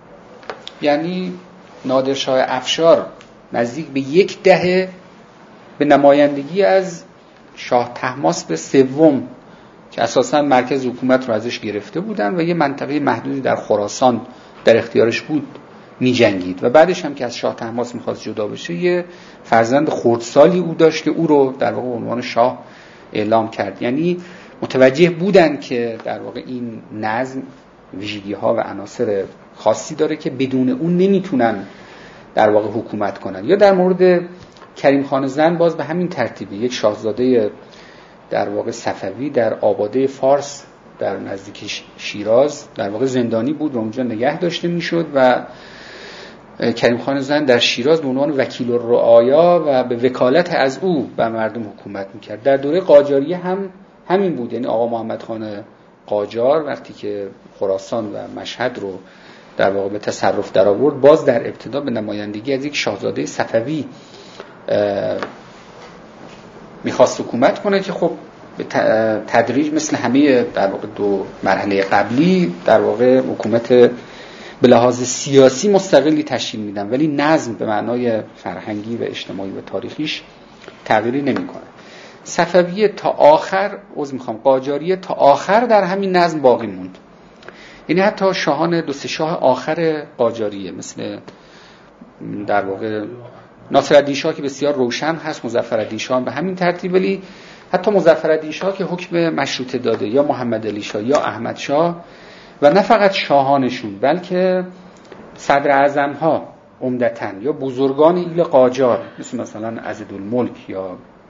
یعنی نادرشاه افشار نزدیک به یک دهه به نمایندگی از شاه طهماسب سوم که اساساً مرکز حکومت رو ازش گرفته بودن و یه منطقه محدودی در خراسان در اختیارش بود می جنگید و بعدش هم که از شاه طهماسب میخواست جدا بشه یه فرزند خردسالی او داشت که او رو در واقع عنوان شاه اعلام کرد. یعنی متوجه بودن که در واقع این نظم ویژگی ها و عناصر خاصی داره که بدون اون نمیتونن در واقع حکومت کنن. یا در مورد کریم خان زند باز به همین ترتیبی، یک شاهزاده در واقع صفوی در آباده فارس در نزدیکی شیراز در واقع زندانی بود و اونجا نگه داشته میشد و کریم خان زند در شیراز به عنوان وکیل الرعایا و به وکالت از او بر مردم حکومت میکرد. در دوره قاجاریه هم همین بود، یعنی آقا محمد خان قاجار وقتی که خراسان و مشهد رو در واقع به تصرف در آورد باز در ابتدا به نمایندگی از یک شاهزاده صفوی میخواست حکومت کنه که خب به تدریج مثل همه در واقع دو مرحله قبلی در واقع حکومت به لحاظ سیاسی مستقلی تشکیل میدن ولی نظم به معنای فرهنگی و اجتماعی و تاریخیش تغییری نمیکنه. صفویه تا آخر عذر میخوام قاجاریه تا آخر در همین نظم باقی موند. یعنی حتی شاهان دو سه شاه آخر قاجاریه مثل در واقع ناصرالدین شاه که بسیار روشن هست، مظفرالدین شاه به همین ترتیب، ولی حتی مظفرالدین شاه که حکم مشروطه داده یا محمد علی شاه یا احمد شاه و نه فقط شاهانشون بلکه صدر اعظم ها عمدتاً یا بزرگان ایل قاجار مثل مثلا عضدالملک یا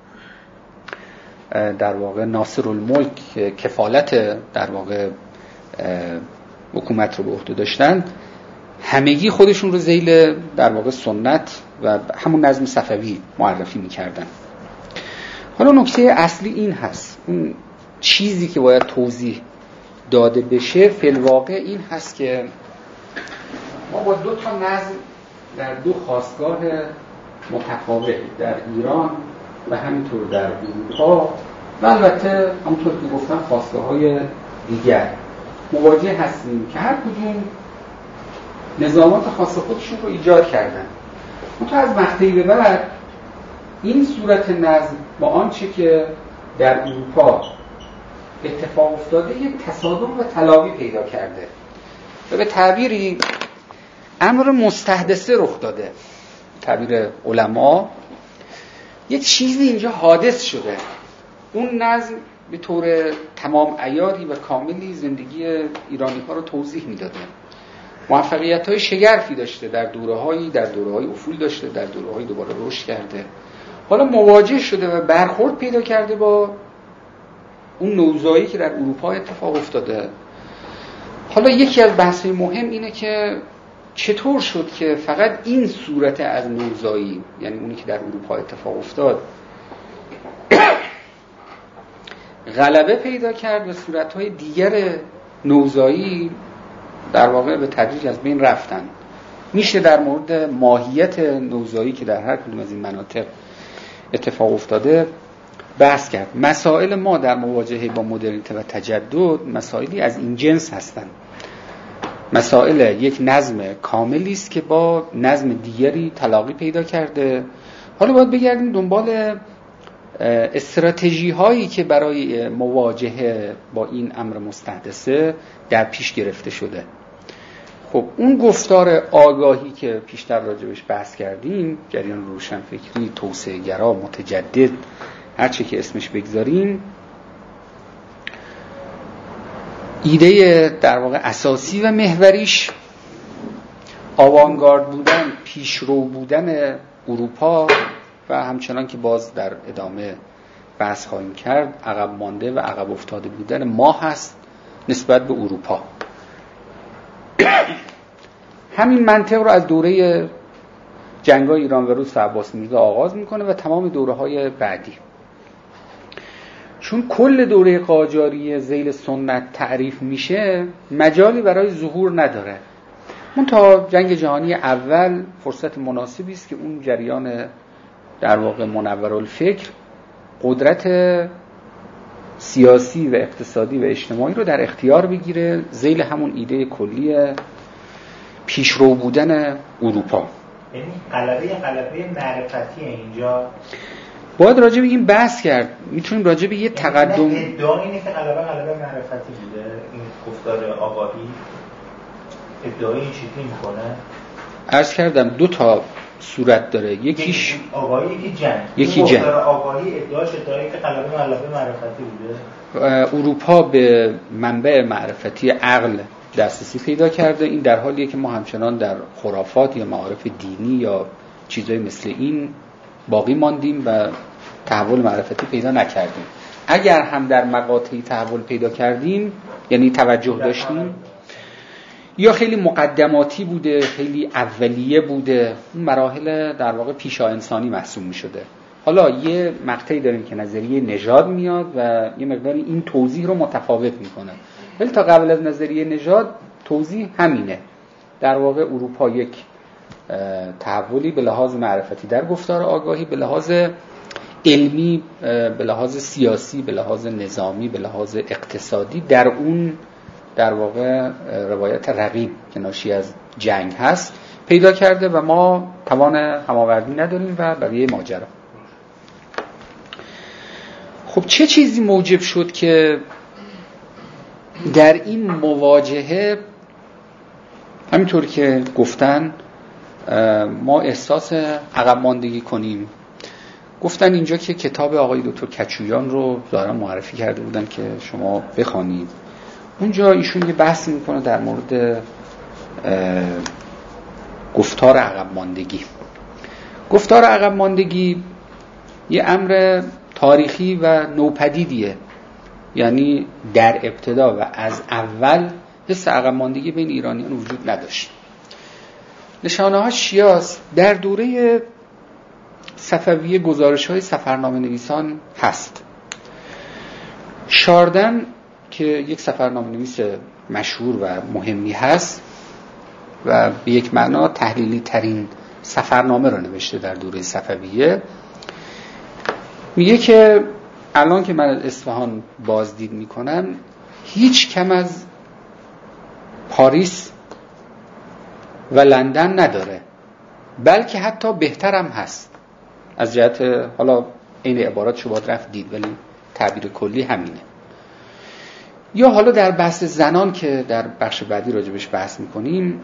در واقع ناصر الملک که کفالت در واقع حکومت رو به عهده داشتن، همگی خودشون رو ذیل در واقع سنت و همون نظم صفوی معرفی میکردن. حالا نکته اصلی این هست، اون چیزی که باید توضیح داده بشه فی الواقع این هست که ما با دو تا نظم در دو خاستگاه متفاوت در ایران و همینطور در اروپا و البته همونطور که گفتم خاستگاه‌های دیگر مواجه هستیم که هر کدوم نظامات خاص خودشون رو ایجاد کردن. منتها از مقطعی به بعد این صورت نظم با آنچه که در اروپا اتفاق افتاده یک تصادم و تلاقی پیدا کرده و به تعبیری امر مستحدثه رخ داده، تعبیر علما یک چیزی اینجا حادث شده. اون نظم به طور تمام عیاری و کاملی زندگی ایرانی ها رو توضیح میداده، موفقیت های شگرفی داشته، در دوره هایی در دوره های افول داشته، در دوره های دوباره رشد کرده. حالا مواجه شده و برخورد پیدا کرده با اون نوزایی که در اروپا اتفاق افتاده. حالا یکی از بحث‌های مهم اینه که چطور شد که فقط این صورت از نوزایی، یعنی اونی که در اروپا اتفاق افتاد، غلبه پیدا کرد و صورت‌های دیگر نوزایی در واقع به تدریج از بین رفتن. میشه در مورد ماهیت نوزایی که در هر کدوم از این مناطق اتفاق افتاده بحث کرد. مسائل ما در مواجهه با مدرنیته و تجدد مسائلی از این جنس هستند. مسائل یک نظم کاملی است که با نظم دیگری تلاقی پیدا کرده. حالا باید بگردیم دنبال استراتژی هایی که برای مواجهه با این امر مستحدثه در پیش گرفته شده. خب اون گفتار آگاهی که پیشتر راجبش بحث کردیم، جریان روشنفکری، توسعه گرا، متجدد، هر چه که اسمش بگذاریم، ایده در واقع اساسی و محوریش آوانگارد بودن، پیشرو بودن اروپا و همچنان که باز در ادامه بحث خواهیم کرد عقب مانده و عقب افتاده بودن ما هست نسبت به اروپا. همین منطق رو از دوره جنگ‌های ایران و روس و عباس میرزا آغاز میکنه و تمام دوره‌های بعدی. چون کل دوره قاجاری ذیل سنت تعریف میشه، مجالی برای ظهور نداره. اون تا جنگ جهانی اول فرصت مناسبی است که اون جریان در واقع منورالفکر قدرت سیاسی و اقتصادی و اجتماعی رو در اختیار بگیره ذیل همون ایده کلی پیشرو بودن اروپا. یعنی غلبه غلبه معرفتی اینجا باید راجع به این بحث کرد. میتونیم راجع به یه تقدم، ادعا اینه که غلبه غلبه معرفتی بوده. این گفتار آگاهی ادعای این شکلی میکنه. عرض کردم دو تا صورت داره، یکیش آگاهی، یکی جنگ. یکی جنگ. گفتار آگاهی ادعاش ادعایی که غلبه غلبه معرفتی بوده. اروپا به منبع معرفتی عقل دسترسی پیدا کرده. این در حالیه که ما همچنان در خرافات یا معارف دینی یا چیزای مثل این باقی ماندیم و تحول معرفتی پیدا نکردیم. اگر هم در مقاطعی تحول پیدا کردیم، یعنی توجه داشتیم، یا خیلی مقدماتی بوده، خیلی اولیه بوده، اون مراحل در واقع پیشا انسانی محسوب می شده. حالا یه مقطعی داریم که نظریه نژاد میاد و یه مقداری این توضیح رو متفاوت میکنه، ولی تا قبل از نظریه نژاد توضیح همینه. در واقع اروپا یک تحولی به لحاظ معرفتی در گفتار آگاهی، به لحاظ علمی، به لحاظ سیاسی، به لحاظ نظامی، به لحاظ اقتصادی در اون در واقع روایت رقیب که ناشی از جنگ هست پیدا کرده و ما توان هماوردی نداریم و بقیه ماجرا. خب چه چیزی موجب شد که در این مواجهه همینطور که گفتن ما احساس عقب ماندگی کنیم؟ گفتن اینجا که کتاب آقای دکتر کچویان رو دارن معرفی کرده بودن که شما بخوانید. اونجا ایشون یه بحث میکنه در مورد گفتار عقب ماندگی. گفتار عقب ماندگی یه امر تاریخی و نوپدیدیه، یعنی در ابتدا و از اول حس عقب ماندگی بین ایرانیان وجود نداشت. نشانه ها شیاست. در دوره صفویه گزارش های سفرنامه نویسان هست. شاردن که یک سفرنامه نویس مشهور و مهمی هست و به یک معنا تحلیلی ترین سفرنامه رو نوشته در دوره صفویه، میگه که الان که من از اصفهان بازدید میکنم هیچ کم از پاریس و لندن نداره، بلکه حتی بهترم هست. از جهت حالا این عبارات شو باید رفت دید، ولی تعبیر کلی همینه. یا حالا در بحث زنان که در بخش بعدی راجبش بحث میکنیم،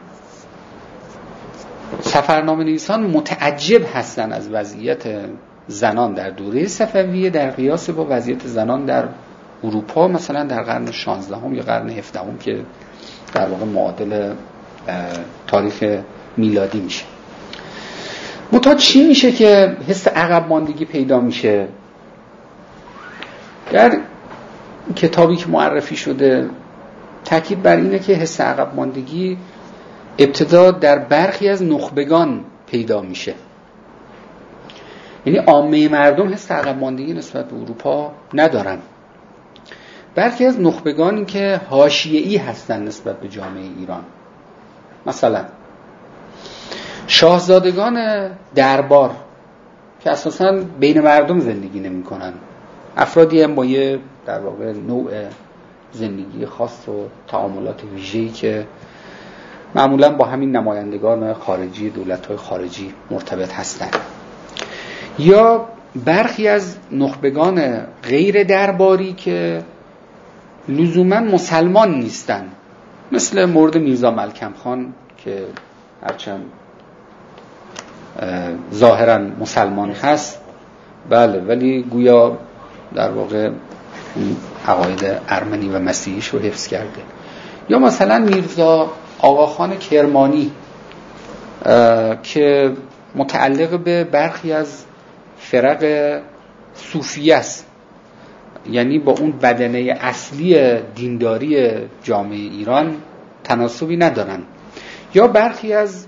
سفرنامه نویسان متعجب هستن از وضعیت زنان در دوره صفویه در قیاس با وضعیت زنان در اروپا، مثلا در قرن شانزدهم یا قرن هفدهم که در واقع معادل تاریخ میلادی میشه. متا چی میشه که حس عقب ماندگی پیدا میشه؟ در کتابی که معرفی شده تاکید بر اینه که حس عقب ماندگی ابتدا در برخی از نخبگان پیدا میشه. یعنی عامه مردم حس عقب ماندگی نسبت به اروپا ندارن. برخی از نخبگانی که حاشیه‌ای هستن نسبت به جامعه ایران، مثلا شاهزادگان دربار که اساساً بین مردم زندگی نمی‌کنن، افرادی هم با یه در واقع نوع زندگی خاص و تعاملات ویژه‌ای که معمولاً با همین نمایندگان خارجی دولت‌های خارجی مرتبط هستند، یا برخی از نخبگان غیر درباری که لزوماً مسلمان نیستن، مثل مورد میرزا ملکم خان که هرچند ظاهراً مسلمان هست بله، ولی گویا در واقع عقاید ارمنی و مسیحیش رو حفظ کرده، یا مثلا میرزا آقاخان کرمانی که متعلق به برخی از فرق صوفیه است، یعنی با اون بدنه اصلی دینداری جامعه ایران تناسبی ندارن، یا برخی از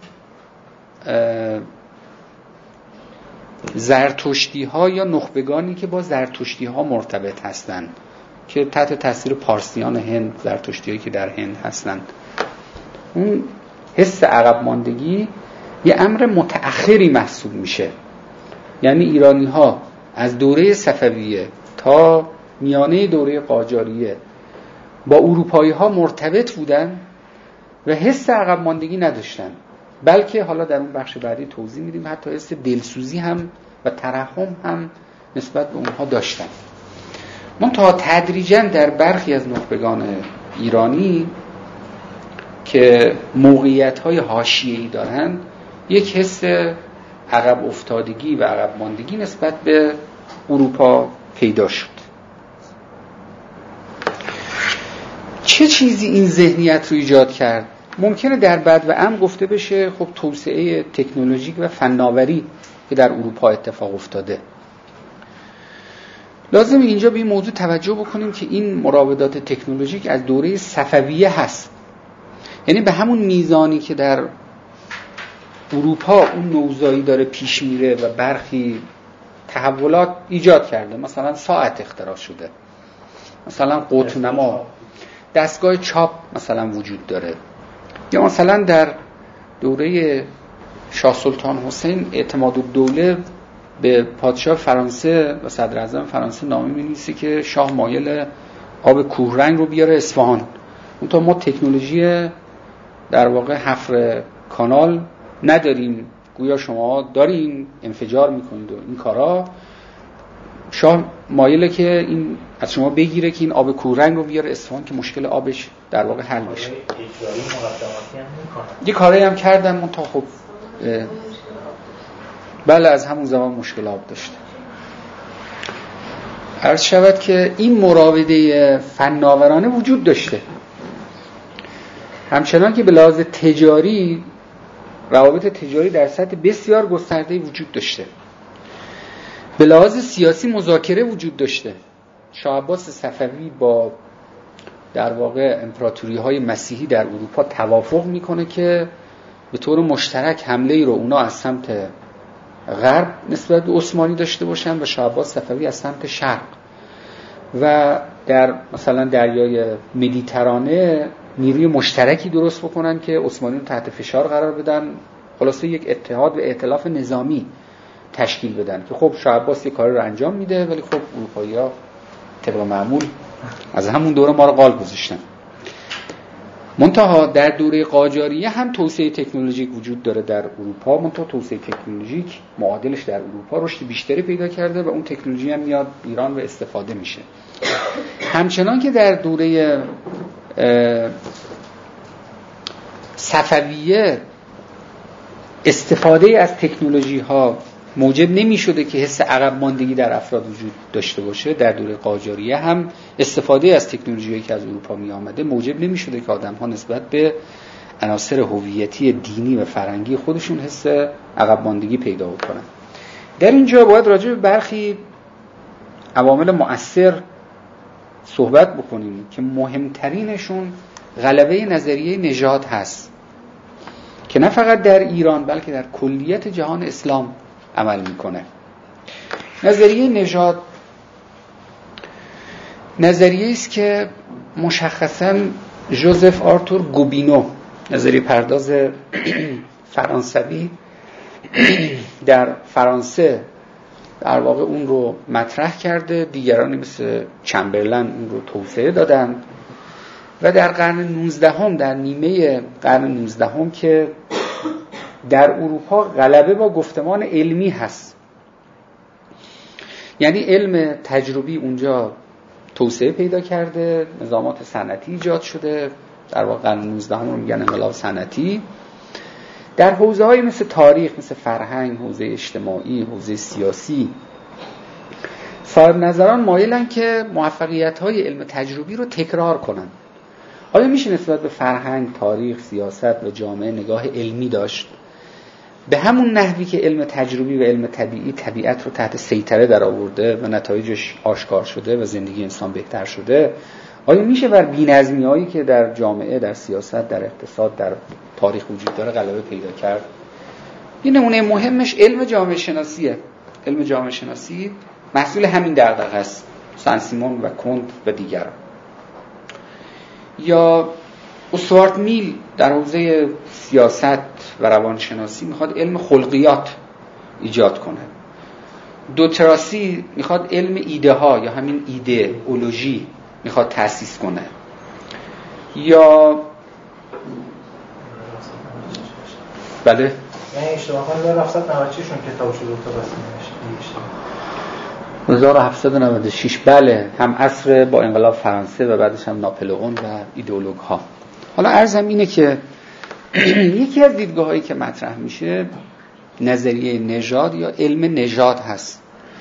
زرتشتی ها یا نخبگانی که با زرتشتی ها مرتبط هستند که تحت تاثیر پارسیان هند، زرتشتی هایی که در هند هستند. اون حس عقب ماندگی یه امر متأخری محسوب میشه، یعنی ایرانی ها از دوره صفویه تا میانه دوره قاجاریه با اروپایی ها مرتبط بودن و حس عقب ماندگی نداشتن، بلکه حالا در اون بخش بعدی توضیح میدیم حتی حس دلسوزی هم و ترحم هم نسبت به اونها داشتن. منتها تدریجاً در برخی از نخبگان ایرانی که موقعیت‌های حاشیه‌ای دارن یک حس عقب افتادگی و عقب ماندگی نسبت به اروپا پیدا شد. چه چیزی این ذهنیت رو ایجاد کرد؟ ممکنه در بد و عام گفته بشه خب توسعه تکنولوژیک و فناوری که در اروپا اتفاق افتاده. لازم اینجا به این موضوع توجه بکنیم که این مراودات تکنولوژیک از دوره صفویه هست، یعنی به همون میزانی که در اروپا اون نوزایی داره پیش میره و برخی تحولات ایجاد کرده، مثلا ساعت اختراع شده، مثلا قوط‌نما، دستگاه چاپ مثلا وجود داره، یا مثلا در دوره شاه سلطان حسین اعتماد الدوله به پادشاه فرانسه و صدر اعظم فرانسه نامه می‌نویسه که شاه مایل آب کوهرنگ رو بیاره اصفهان. اون تا ما تکنولوژی در واقع حفر کانال نداریم، گویا شما دارین انفجار میکنید و این کارا، شاه مایله که این از شما بگیره که این آب کوهرنگ رو بیاره اصفهان که مشکل آبش در واقع حل بشه. یه کاری هم کردن منتها خب بله از همون زمان مشکل آب داشته. عرض شود که این مراوده فناورانه وجود داشته، همچنان که به لحاظ تجاری روابط تجاری در سطح بسیار گسترده‌ای وجود داشته، به لحاظ سیاسی مذاکره وجود داشته. شاه عباس صفوی با در واقع امپراتوری‌های مسیحی در اروپا توافق میکنه که به طور مشترک حمله‌ای رو اونا از سمت غرب نسبت به عثمانی داشته باشن و شاه عباس صفوی از سمت شرق، و در مثلا دریای مدیترانه نیروی مشترکی درست بکنن که عثمانی رو تحت فشار قرار بدن، خلاصه یک اتحاد و ائتلاف نظامی تشکیل بدن که خب شاه عباس یک کاری رو انجام میده، ولی خب اروپایی‌ها طبق معمول از همون دوره ما رو قال گذاشتن. منتها در دوره قاجاریه هم توسعه تکنولوژیک وجود داره در اروپا، منتها توسعه تکنولوژیک معادلش در اروپا رشد بیشتری پیدا کرده و اون تکنولوژی هم میاد ایران و استفاده میشه. همچنان که در دوره صفویه استفاده از تکنولوژی ها موجب نمی شده که حس عقب ماندگی در افراد وجود داشته باشه، در دوره قاجاریه هم استفاده از تکنولوژی‌هایی که از اروپا می آمده موجب نمی شده که آدم ها نسبت به عناصر هویتی دینی و فرهنگی خودشون حس عقب ماندگی پیدا کنن. در اینجا باید راجع به برخی عوامل مؤثر صحبت بکنیم که مهمترینشون غلبه نظریه نژاد هست که نه فقط در ایران بلکه در کلیت جهان اسلام عمل میکنه. نظریه نژاد نظریه است که مشخصاً ژوزف آرتور گوبینو، نظریه پرداز فرانسوی، در فرانسه در واقع اون رو مطرح کرده. دیگرانی مثل چمبرلن اون رو توسعه دادن و در قرن نوزدهم، در نیمه قرن نوزدهم که در اروپا غلبه با گفتمان علمی هست، یعنی علم تجربی اونجا توسعه پیدا کرده، نظامات صنعتی ایجاد شده، در واقع قرن نوزدهم رو میگن انقلاب صنعتی. در حوزه‌های مثل تاریخ، مثل فرهنگ، حوزه اجتماعی، حوزه سیاسی، صاحب نظران مایلن که موفقیت‌های علم تجربی رو تکرار کنن. آیا میشه نسبت به فرهنگ، تاریخ، سیاست و جامعه نگاه علمی داشت به همون نحوی که علم تجربی و علم طبیعی طبیعت رو تحت سیطره در آورده و نتایجش آشکار شده و زندگی انسان بهتر شده؟ آیا میشه بر بی‌نظمی‌هایی که در جامعه، در سیاست، در اقتصاد، در تاریخ وجود داره غلبه پیدا کرد؟ یه نمونه مهمش علم جامعه شناسیه. علم جامعه شناسی محصول همین دغدغه است، سن سیمون و کونت و دیگران. یا استوارت میل در حوزه سیاست و روانشناسی میخواد علم خلقیات ایجاد کنه. دوتراسی میخواد علم ایده ها یا همین ایدئولوژی میخواد تأسیس کنه. یا بله یعنی اشتباه کنم هزار و هفتصد و نود و شش شون کتاب شد دوتراسی نوشته. هزار و هفتصد و نود و شش بله، هم عصر با انقلاب فرانسه و بعدش هم ناپلئون و ایدئولوگ ها. حالا عرضم اینه که یکی از دیدگاه‌هایی که مطرح میشه نظریه نژاد یا علم نژاد هست.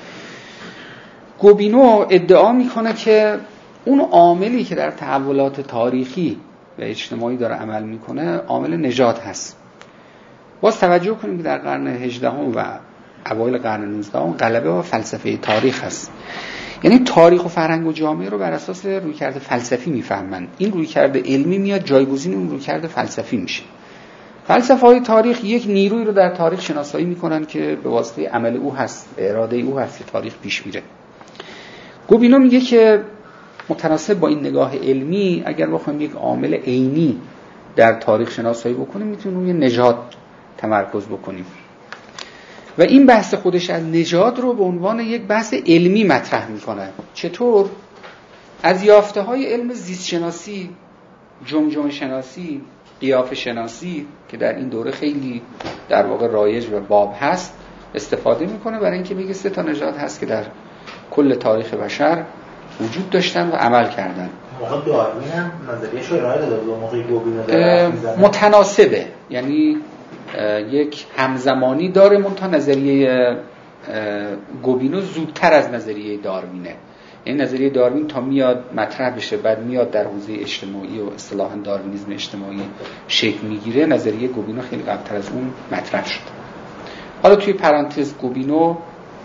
گوبینو ادعا میکنه که اون عاملی که در تحولات تاریخی و اجتماعی داره عمل میکنه عامل نژاد هست. باز توجه کنیم که در قرن هجدهم و اوایل قرن نوزدهم غلبه با فلسفه تاریخ هست. یعنی تاریخ و فرهنگ و جامعه رو بر اساس رویکرد فلسفی میفهمن. این رویکرد علمی میاد جایگزین اون رویکرد فلسفی میشه. فلسفه‌های تاریخ یک نیروی رو در تاریخ شناسایی میکنن که به واسطه عمل او هست، اراده او هست که تاریخ پیش میره. گوبینو میگه که متناسب با این نگاه علمی اگر بخوایم یک عامل عینی در تاریخ شناسایی بکنیم میتونیم روی نژاد تمرکز بکنیم و این بحث خودش از نژاد رو به عنوان یک بحث علمی مطرح میکنه. چطور؟ از یافته های علم زیست شناسی، جمجمه شناسی، قیافه شناسی که در این دوره خیلی در واقع رایج و باب هست استفاده میکنه برای اینکه میگه سه تا نژاد هست که در کل تاریخ بشر وجود داشتن و عمل کردن. موقع داروین هم نظریه‌اش رو ارائه داده و موقع گوبینو داره متناسبه، یعنی یک همزمانی داره، منتها نظریه گوبینو زودتر از نظریه داروینه. این نظریه داروین تا میاد مطرح بشه بعد میاد در حوزه اجتماعی و اصطلاحاً داروینیسم اجتماعی شکل میگیره، نظریه گوبینو خیلی قبلتر از اون مطرح شد. حالا توی پرانتز گوبینو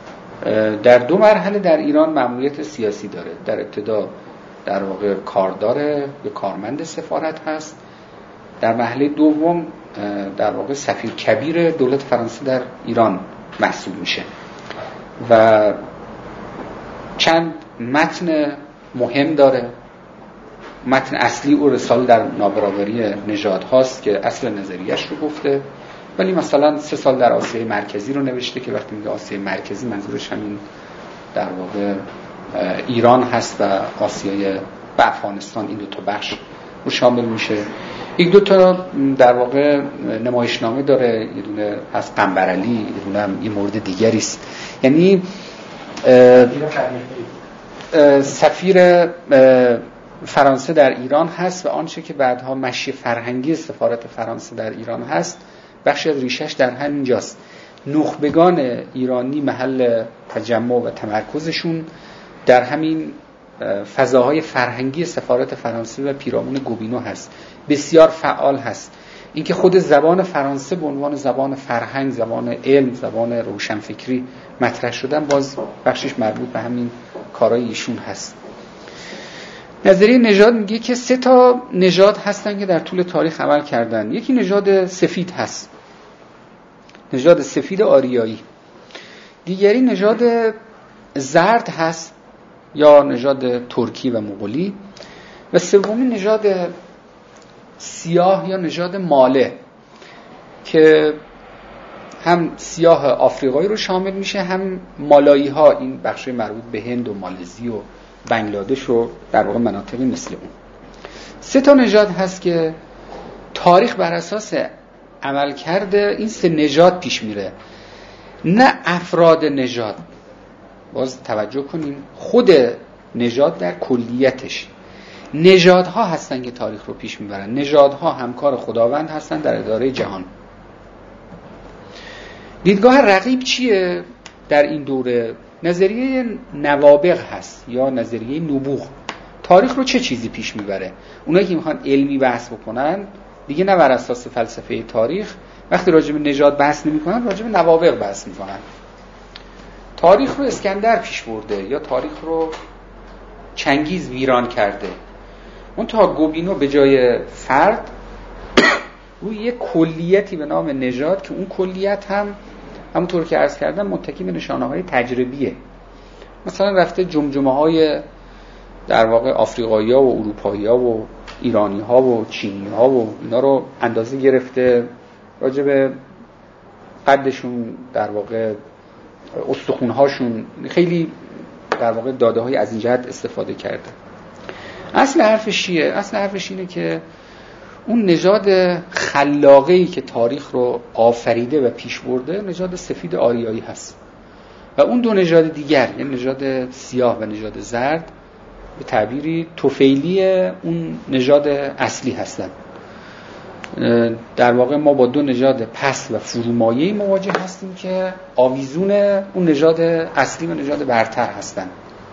در دو مرحله در ایران مأموریت سیاسی داره. در ابتدا در واقع کاردار یا کارمند سفارت هست، در مرحله دوم در واقع سفیر کبیر دولت فرانسه در ایران محسوب میشه و چند متن مهم داره. متن اصلی او رساله در نابرابری نژاد هاست که اصل نظریه‌اش رو گفته، ولی مثلا سه سال در آسیای مرکزی رو نوشته که وقتی میگه آسیای مرکزی منظورش همین در واقع ایران هست و آسیای و افغانستان، این دو تا بخش رو شامل میشه. یک دو تا در واقع نمایشنامه داره، یه دونه از قنبرعلی، یه دونه هم یه مورد دیگری است. یعنی سفیر فرانسه در ایران هست و آنچه که بعدها مشی فرهنگی سفارت فرانسه در ایران هست بخشی از ریشش در همین جاست. نخبگان ایرانی محل تجمع و تمرکزشون در همین فضاهای فرهنگی سفارت فرانسه و پیرامون گوبینو هست، بسیار فعال هست. اینکه خود زبان فرانسه به عنوان زبان فرهنگ، زبان علم، زبان روشنفکری مطرح شدن باز بخشش مربوط به همین کارهای ایشون هست. نظریه نژاد میگه که سه تا نژاد هستن که در طول تاریخ عمل کردن. یکی نژاد سفید هست، نژاد سفید آریایی. دیگری نژاد زرد هست یا نژاد ترکی و مغولی، و سومی نژاد سیاه یا نژاد ماله که هم سیاه آفریقایی رو شامل میشه، هم مالایی ها، این بخش مربوط به هند و مالزی و بنگلادش و در واقع مناطقی مثل اون. سه تا نژاد هست که تاریخ بر اساس عملکرد این سه نژاد پیش میره، نه افراد نژاد. باز توجه کنیم خود نژاد در کلیتش، نژادها هستن که تاریخ رو پیش میبرن. نژادها همکار خداوند هستن در اداره جهان. دیدگاه رقیب چیه در این دوره؟ نظریه نوابغ هست یا نظریه نبوغ. تاریخ رو چه چیزی پیش میبره؟ اونایی که میخوان علمی بحث بکنن دیگه نه بر اساس فلسفه تاریخ، وقتی راجع به نژاد بحث نمیکنن راجع به نوابغ بحث میکنن. تاریخ رو اسکندر پیش برده یا تاریخ رو چنگیز ویران کرده. اون تا گوبینو به جای فرد روی یک کلیتی به نام نژاد که اون کلیت هم همونطور که عرض کردم متکی به نشانه‌های تجربیه. مثلا رفته جمجمه‌های در واقع آفریقایی‌ها و اروپایی‌ها و ایرانی‌ها و چینی‌ها و اینا رو اندازه گرفته، راجع به قدشون در واقع استخوان‌هاشون خیلی در واقع داده‌های از این جهت استفاده کرده. اصل حرفش چیه؟ اصل حرفش اینه که اون نژاد خلاقه‌ای که تاریخ رو آفریده و پیش برده نژاد سفید آریایی هست، و اون دو نژاد دیگر یعنی نژاد سیاه و نژاد زرد به تعبیری طفیلی اون نژاد اصلی هستند. در واقع ما با دو نژاد پست و فرومایه‌ای مواجه هستیم که آویزون اون نژاد اصلی و نژاد برتر هستند.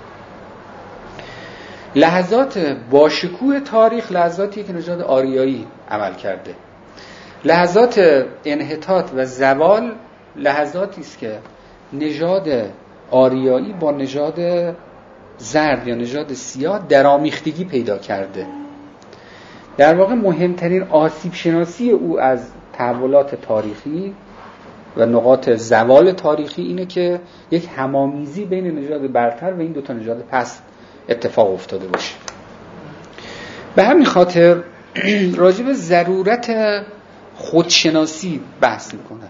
لحظات باشکوه تاریخ لحظاتیه که نژاد آریایی عمل کرده. لحظات انحطاط و زوال لحظاتی است که نژاد آریایی با نژاد زرد یا نژاد سیاه درآمیختگی پیدا کرده. در واقع مهمترین آسیب شناسی او از تحولات تاریخی و نقاط زوال تاریخی اینه که یک همامیزی بین نژاد برتر و این دو تا نژاد پست اتفاق افتاده باشه. به همین خاطر راجع به ضرورت خودشناسی بحث میکنه.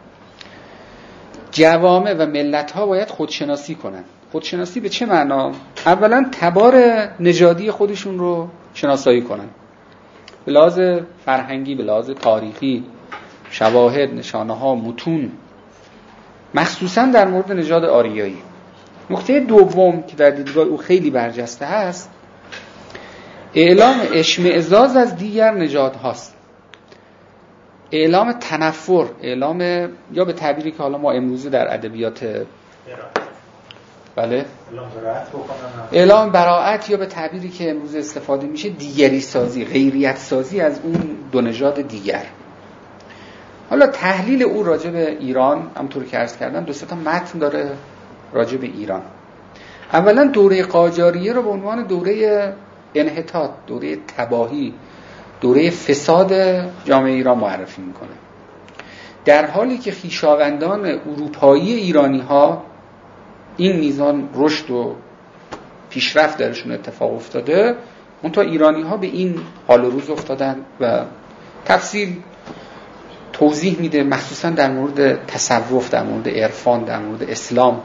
جوامع و ملت‌ها باید خودشناسی کنن. خودشناسی به چه معنا؟ اولا تبار نژادی خودشون رو شناسایی کنن، به لحاظ فرهنگی، به لحاظ تاریخی، شواهد، نشانه‌ها، متون، مخصوصا در مورد نژاد آریایی. نکته دوم که در دیدگاه او خیلی برجسته هست، اعلام اشمئزاز از دیگر نژادهاست، اعلام تنفر، اعلام یا به تعبیری که حالا ما امروزه در ادبیات بله اعلام براءت یا به تعبیری که امروزه استفاده میشه دیگری سازی، غیریت سازی از اون دو نژاد دیگر. حالا تحلیل او راجع به ایران همونطور که عرض کردم دو سه تا متن داره راجع به ایران. اولا دوره قاجاریه رو به عنوان دوره انحطاط، دوره تباهی، دوره فساد جامعه ایران معرفی میکنه، در حالی که خویشاوندان اروپایی ایرانی ها این میزان رشد و پیشرفت درشون اتفاق افتاده، منتها ایرانی ها به این حال و روز افتادن و تفصیل توضیح میده، مخصوصا در مورد تصوف، در مورد عرفان، در مورد اسلام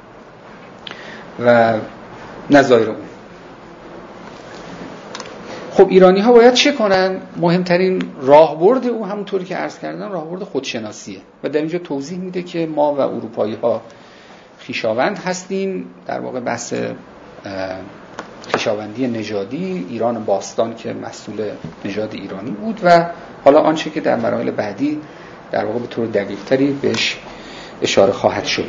و نظایر اون. خب ایرانی ها باید چه کنن؟ مهمترین راهبرد او همونطوری که عرض کردم راهبرد خودشناسیه و در اینجا توضیح میده که ما و اروپایی ها خویشاوند هستیم. در واقع بحث خویشاوندی نژادی، ایران باستان که مسئول نژاد ایرانی بود و حالا آنچه که در مراحل بعدی در واقع به طور دقیق‌تری بهش اشاره خواهد شد.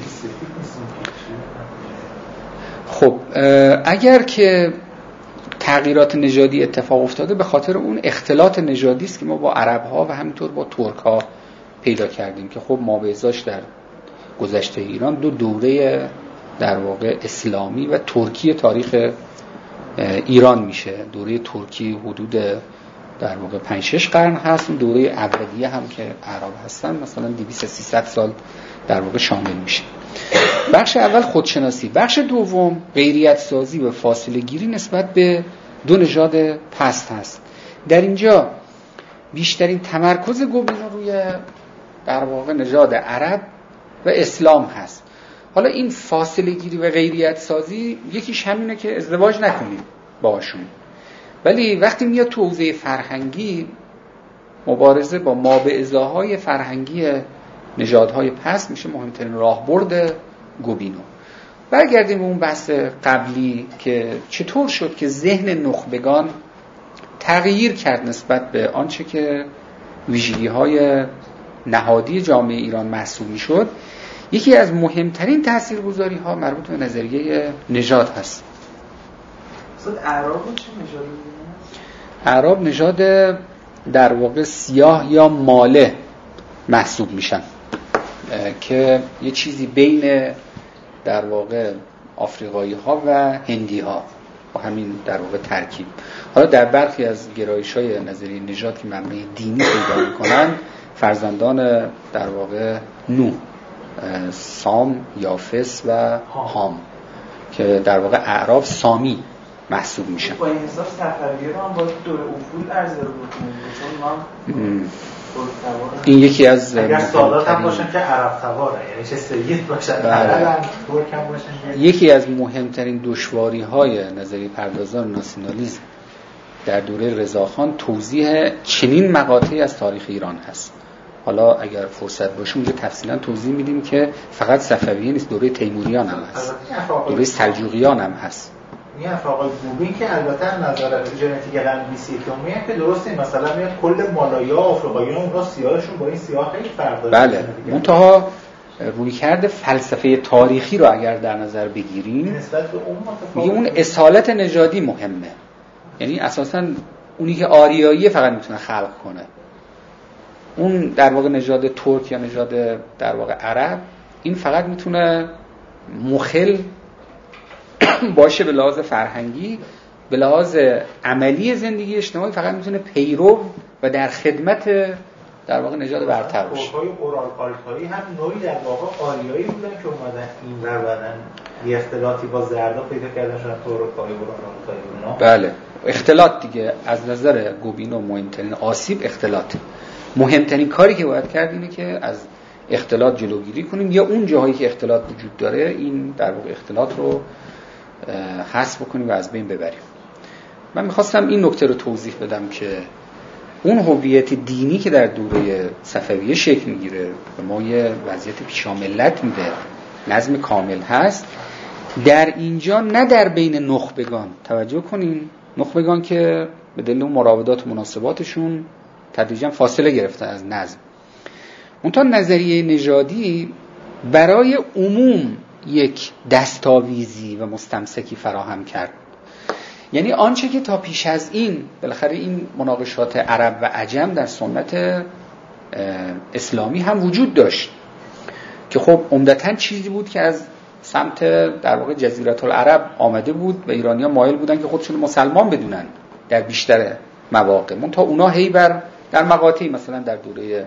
خب اگر که تغییرات نژادی اتفاق افتاده به خاطر اون اختلاط نژادی است که ما با عرب‌ها و همینطور با ترک‌ها پیدا کردیم که خب ما به ازاش در گذشته ایران دو دوره در واقع اسلامی و ترکی تاریخ ایران میشه. دوره ترکی حدود در واقع پنج شش قرن هست. اون دوره اولیه هم که اعراب هستن مثلا دویست تا سیصد سال در واقع شامل میشه. بخش اول خودشناسی، بخش دوم غیریت سازی و فاصله گیری نسبت به دو نژاد پست هست. در اینجا بیشترین تمرکز گوبینا روی در واقع نژاد عرب و اسلام هست. حالا این فاصله گیری و غیریت سازی یکیش همینه که ازدواج نکنیم باشون، ولی وقتی میاد تو حوزه فرهنگی مبارزه با مابعضاهای فرهنگی نژادهای پست میشه مهمترین راهبرد گوبینو. برگردیم به اون بحث قبلی که چطور شد که ذهن نخبگان تغییر کرد نسبت به آنچه که ویژگی‌های نهادی جامعه ایران محسوب میشد. یکی از مهمترین تاثیرگذاری‌ها مربوط به نظریه نژاد هست. اصلا اعراب چه نژادی بود؟ اعراب نژاد در واقع سیاه یا ماله محسوب میشن که یه چیزی بین در واقع آفریقایی ها و هندی ها با همین در واقع ترکیب. حالا در برخی از گرایش های نظریه نژاد که مبنای دینی پیدا میکنن فرزندان در واقع نوح، سام، یافس و هام که در واقع اعراب سامی محسوب میشن. با این حساب صفویه رو هم با دور افول ارزیابی بکنیم چون ما این یکی از اگر سادات هم باشن که عرب سواره، یعنی چه سید باشن عرب هم ترک هم باشن. یکی از مهمترین دشواری های نظریه پردازان ناسیونالیسم در دوره رضاخان توضیح چنین مقاطعی از تاریخ ایران هست. حالا اگر فرصت باشه اونجا تفصیلا توضیح میدیم که فقط صفویه نیست، دوره تیموریان هم هست، دوره سلجوقیان هم هست. این افاقای گوبین که البته نظر ژنتیک لنگویستیک میگه که درسته، مثلا میاد کل مالایا آفریقایی‌ها اونها سیاهشون با این سیاه خیلی فرق داره. بله، منتها رویکرد فلسفه تاریخی رو اگر در نظر بگیریم نسبت به اون میگه اون اصالت نژادی مهمه. یعنی اساساً اونی که آریایی فقط میتونه خلق کنه. اون در واقع نژاد ترک یا نژاد در واقع عرب این فقط میتونه مخل باشه به لحاظ فرهنگی، به لحاظ عملی زندگی اجتماعی فقط میتونه پیرو و در خدمت در واقع نژاد برتر باشه. ترک‌های اورالکالتایی هم نوعی در واقع آریایی بودن که اومدن اینور بدن یه اختلاطی با زردا پیدا کردن شدن ترک‌های اورالکالتایی اونا. بله، اختلاط دیگه از نظر گوبینو مهمترین آسیب اختلاط. مهمترین کاری که باید کرد اینه که از اختلاط جلوگیری کنیم یا اون جاهایی که اختلاط وجود داره این در واقع اختلاط رو حذف بکنیم و از بین ببریم. من میخواستم این نکته رو توضیح بدم که اون هویت دینی که در دوره صفویه شکل میگیره به ما یه وضعیت پیشاملت میده، نظم کامل هست، در اینجا نه در بین نخبگان. توجه کنین، نخبگان که به دلیل اون مراودات و مناسباتشون تدریجا فاصله گرفتن از نظم. منتها نظریه نژادی برای عموم یک دستاویزی و مستمسکی فراهم کرد. یعنی آنچه که تا پیش از این بالاخره این مناقشات عرب و عجم در سنت اسلامی هم وجود داشت که خب عمدتاً چیزی بود که از سمت در واقع جزیره العرب آمده بود و ایرانی‌ها مایل بودن که خودشون مسلمان بدونن در بیشتر مواقع. منتها اونا هی بر در مقاطعی مثلا در دوره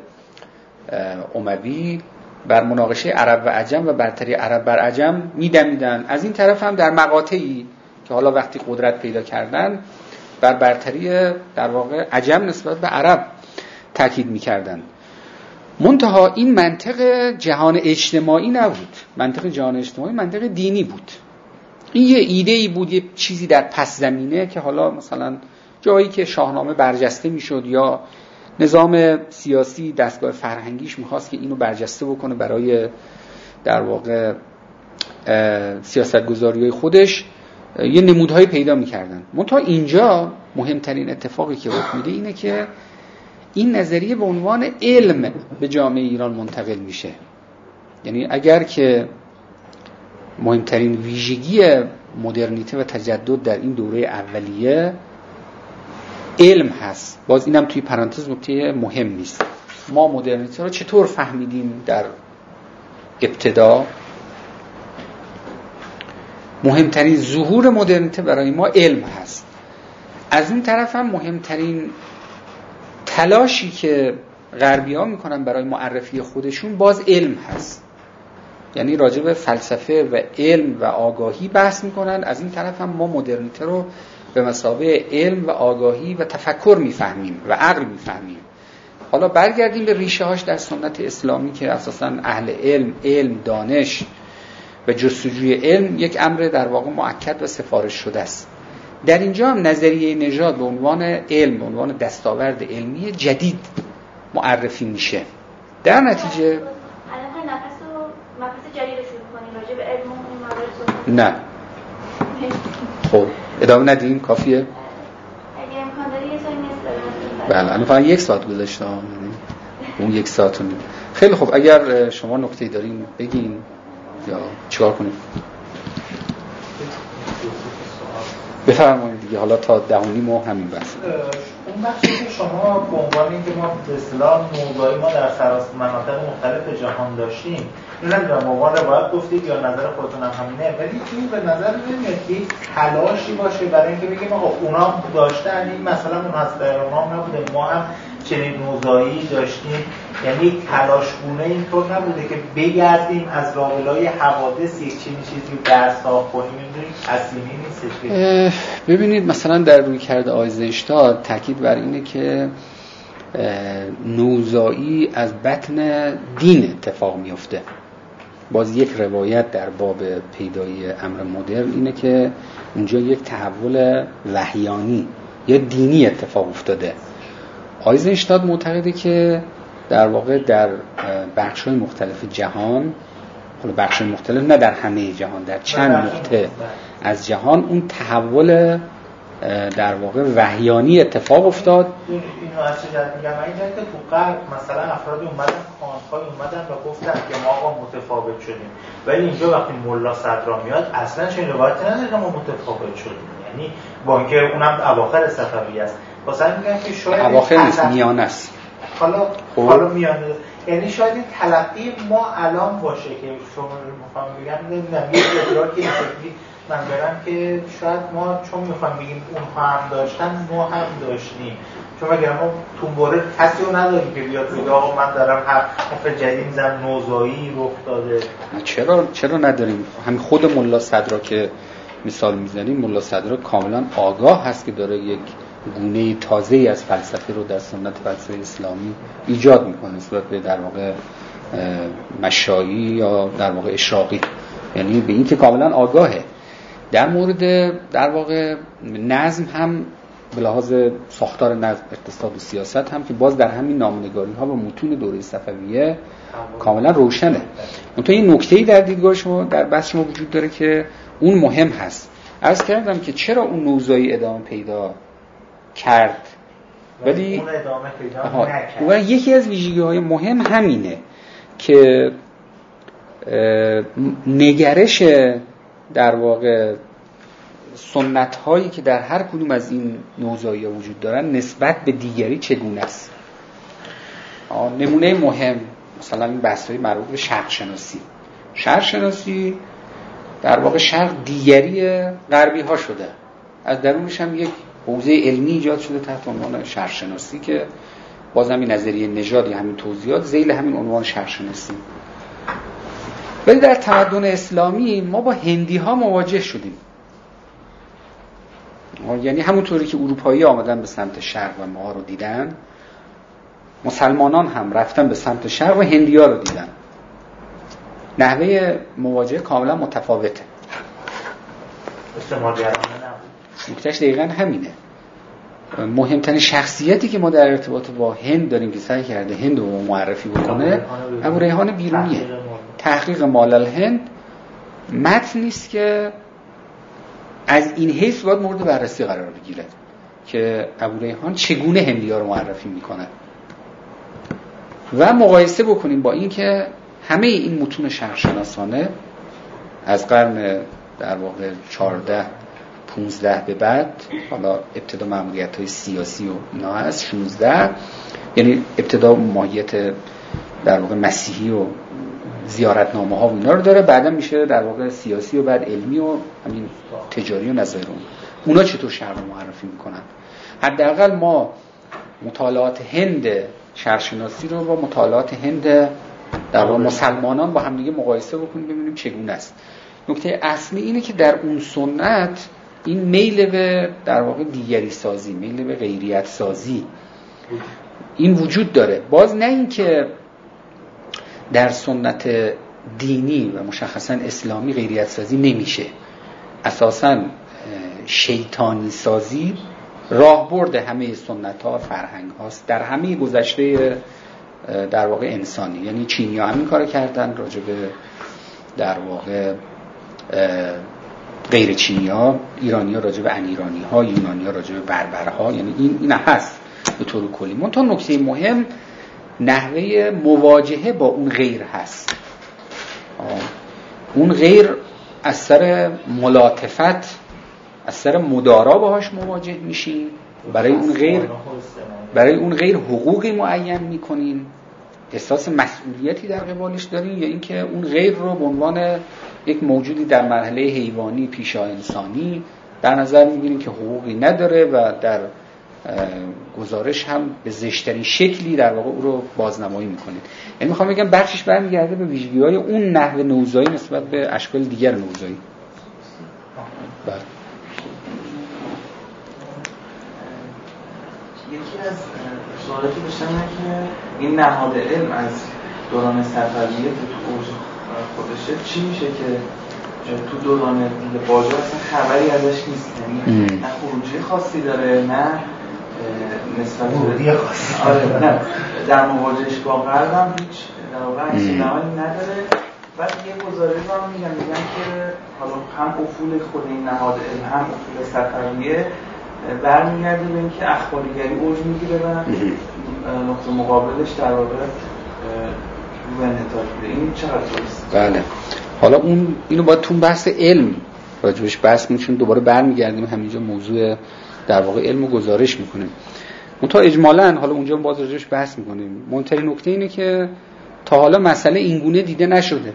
اموی بر مناقشه عرب و عجم و برتری عرب بر عجم میدمیدن. از این طرف هم در مقاطعی که حالا وقتی قدرت پیدا کردن بر برتری در واقع عجم نسبت به عرب تاکید میکردن. منتها این منطق جهان اجتماعی نبود. منطق جهان اجتماعی منطق دینی بود. این یه ایده‌ای بود، یه چیزی در پس زمینه که حالا مثلا جایی که شاهنامه برجسته میشد یا نظام سیاسی دستگاه فرهنگیش میخواست که اینو برجسته بکنه برای در واقع سیاستگذاری‌های خودش، یه نمودهایی پیدا میکردن. منتها اینجا مهمترین اتفاقی که رخ میده اینه که این نظریه به عنوان علم به جامعه ایران منتقل میشه. یعنی اگر که مهمترین ویژگی مدرنیته و تجدد در این دوره اولیه علم هست، باز اینم توی پرانتز نکته مهم نیست. ما مدرنیته رو چطور فهمیدیم در ابتدا؟ مهمترین ظهور مدرنیته برای ما علم هست. از اون طرف هم مهمترین تلاشی که غربی‌ها میکنن برای معرفی خودشون باز علم هست. یعنی راجع به فلسفه و علم و آگاهی بحث میکنن. از این طرف هم ما مدرنیته رو به مثابه علم و آگاهی و تفکر میفهمیم و عقل میفهمیم. حالا برگردیم به ریشه هاش در سنت اسلامی که اساساً اهل علم، علم، دانش و جستجوی علم یک امر در واقع مؤکد و سفارش شده است. در اینجا هم نظریه نژاد به عنوان علم، به عنوان دستاورد علمی جدید معرفی میشه. در نتیجه الان نفس رو مبحث جدید رو شروع کنیم راجع به علم و این موارد. نه خب ادامه ندیم کافیه؟ اگه امکان داره یه ساعت نصف بله الان فقط یک ساعت گذشته ها، اون یک ساعت و نیم. خیلی خب اگر شما نکته‌ای دارین بگین یا چیکار کنیم؟ بفرمایید دیگه. حالا تا ده و نیم و همین بحث. اون بخشی که شما به عنوان اینکه ما به اصطلاح موضوعی ما در سراسر مناطق مختلف جهان داشتیم، این نمیدونم عنوان روایت گفتید یا نظر خودتون هم همینه، ولی این به نظر نمیاد که تلاشی باشه برای اینکه بگیم آقا اونا داشتن این مثلا اون هست در اونا نبوده، ما هم چنین موضوعی داشتیم. یعنی تلاشگونه اینطور نبوده که بگردیم از رابلای حوادث یک چنین چیزی درس ها کنیم. میدونید اصیلی نیستش. ببینید مثلا در روی کرده آیزنشتاد تاکید بر اینه که نوزایی از بطن دین اتفاق میفته. باز یک روایت در باب پیدایی امر مدرن اینه که اونجا یک تحول وحیانی یا دینی اتفاق افتاده. آیزنشتاد معتقده که در واقع در بخش‌های مختلف جهان، حالا بخش‌های مختلف نه در همه جهان، در چند نقطه از جهان اون تحول در واقع وحیانی اتفاق افتاد. اینو از چه جهت میگم؟ اینجا که تو غرب مثلا افرادی اومدن، خان‌های اومدن و گفتن که ما آقا متفاوت شدیم، ولی اینجا وقتی ملا صدرا میاد اصلا چنین روایتی نداره که ما متفاوت شدیم. یعنی با اینکه اونم اواخر صفوی است، واسه میگن که شاید اواخر نیست، میانه است. حالا حالا میانه، یعنی شاید این تلقی ما الان باشه که شما میخوام بگم نمیدونم یه ادراکی شکلی من برم که شاید ما چون میخوام بگیم اونها هم داشتن ما هم داشتیم، چون اگر ما تو مورد کسی رو نداریم که بیاد بگه آقا من دارم حرف جدید میزنم نوزایی رخ داده. چرا چرا نداریم؟ همین خود ملا صدرا که مثال میزنیم، ملا صدرا کاملا آگاه هست که داره یک گونه تازه‌ای از فلسفه رو در سنت فلسفه اسلامی ایجاد میکنه نسبت به در واقع مشایی یا در واقع اشراقی. یعنی به این که کاملا آگاهه. در مورد در واقع نظم هم به لحاظ ساختار نظم، اقتصاد و سیاست هم که باز در همین نامنگاری ها و متون دوره صفویه کاملا روشنه. منتها این نکته‌ای در دیدگاه شما در بحث شما وجود داره که اون مهم هست. عرض کردم که چرا اون نوزایی ادامه پیدا کرد ولی اون ادامه پیدا نکرد. و یکی از ویژگی‌های مهم همینه که نگرش در واقع سنت هایی که در هر کدوم از این نوزایی وجود دارن نسبت به دیگری چگونه است. نمونه مهم مثلا این بحث‌های مربوط به شرق شناسی. شرق شناسی در واقع شرق دیگری غربی ها شده. از درونش هم یک حوزه علمی ایجاد شده تحت عنوان شرق شناسی که باز همین نظریه نژاد یا همین توضیحات ذیل همین عنوان شرق شناسی. ولی در تمدن اسلامی ما با هندی ها مواجه شدیم. یعنی همونطوری که اروپایی آمدن به سمت شرق و ما رو دیدن، مسلمانان هم رفتن به سمت شرق و هندی ها رو دیدن. نحوه مواجهه کاملا متفاوته. نکتهش دقیقا همینه. مهمترین شخصیتی که ما در ارتباط با هند داریم که سعی کرده هند رو معرفی بکنه ابو ریحان بیرونیه. تحقیق مال الهند متن نیست که از این حیث باید مورد بررسی قرار بگیره که ابو ریحان چگونه هندی‌ها رو معرفی میکنه و مقایسه بکنیم با این که همه این متون شرق‌شناسانه از قرن در واقع چهارده پانزده به بعد، حالا ابتدا مأموریت‌های سیاسی و اینا هست، شانزده، یعنی ابتدا ماهیت در واقع مسیحی و زیارتنامه ها و اینا رو داره، بعدا میشه در واقع سیاسی و بعد علمی و همین تجاری و نظایر اون. اونا چطور شرق رو معرفی میکنن؟ حداقل ما مطالعات هند شرقشناسی رو با مطالعات هند در واقع مسلمانان با هم دیگه مقایسه بکنیم ببینیم چگونه است. نکته اصلی اینه که در اون سنت این میل به در واقع دیگری سازی، میل به غیریت سازی این وجود داره. باز نه این که در سنت دینی و مشخصا اسلامی غیریت سازی نمیشه، اساساً شیطانی سازی راهبرد همه سنت ها و فرهنگ هاست در همه گذشته در واقع انسانی. یعنی چینی ها همین کار کردن راجع به در واقع غیر چینی ها، ایرانی ها راجع به ان ایرانی ها، یونانی ها راجع به بربرها، یعنی این این هست به طور کلی. منتها نکته مهم نحوه مواجهه با اون غیر هست. اون غیر از سر ملاطفت، از سر مدارا باهاش مواجه میشین، برای اون غیر برای اون غیر حقوقی معین میکنین، احساس مسئولیتی در قبالش دارین، یا اینکه اون غیر رو به عنوان یک موجودی در مرحله حیوانی پیشا انسانی در نظر میگیرین که حقوقی نداره و در گزارش هم به زشترین شکلی در واقع او رو بازنمایی میکنید. یعنی میخوام بگم بخشش برمیگرده به ویژگی‌های اون نحو نوزایی نسبت به اشکال دیگر نوزایی. بله. یکی از سوالاتی داشتم اینه که این نهاد علم از دوران صفویه تو اوج خودشه چی میشه که تو دوران دیگه باجا اصلا خبری ازش نیست، یعنی نه خروجی خاصی داره نه نسبت به آره نه در مواجهش با غرب هم هیچ در واقع عکس‌العملی نداره. بعد یه گزارش هم میگن میگن که حالا هم افول خود این نهاد علم هم افول صفویه برمیگرده به اینکه اخبارگری اوج میگیره و نقطه مقابلش در واقع رو انحطاط میره. این چقدر درست؟ بله. حالا اون اینو باید تو بحث علم راجبش بحث می‌کنیم، دوباره برمیگردیم همینجا موضوع در واقع علم رو گزارش میکنیم. منتها اجمالاً حالا اونجا باز راجبش بحث میکنیم. مهمترین نکته اینه که تا حالا مسئله اینگونه دیده نشده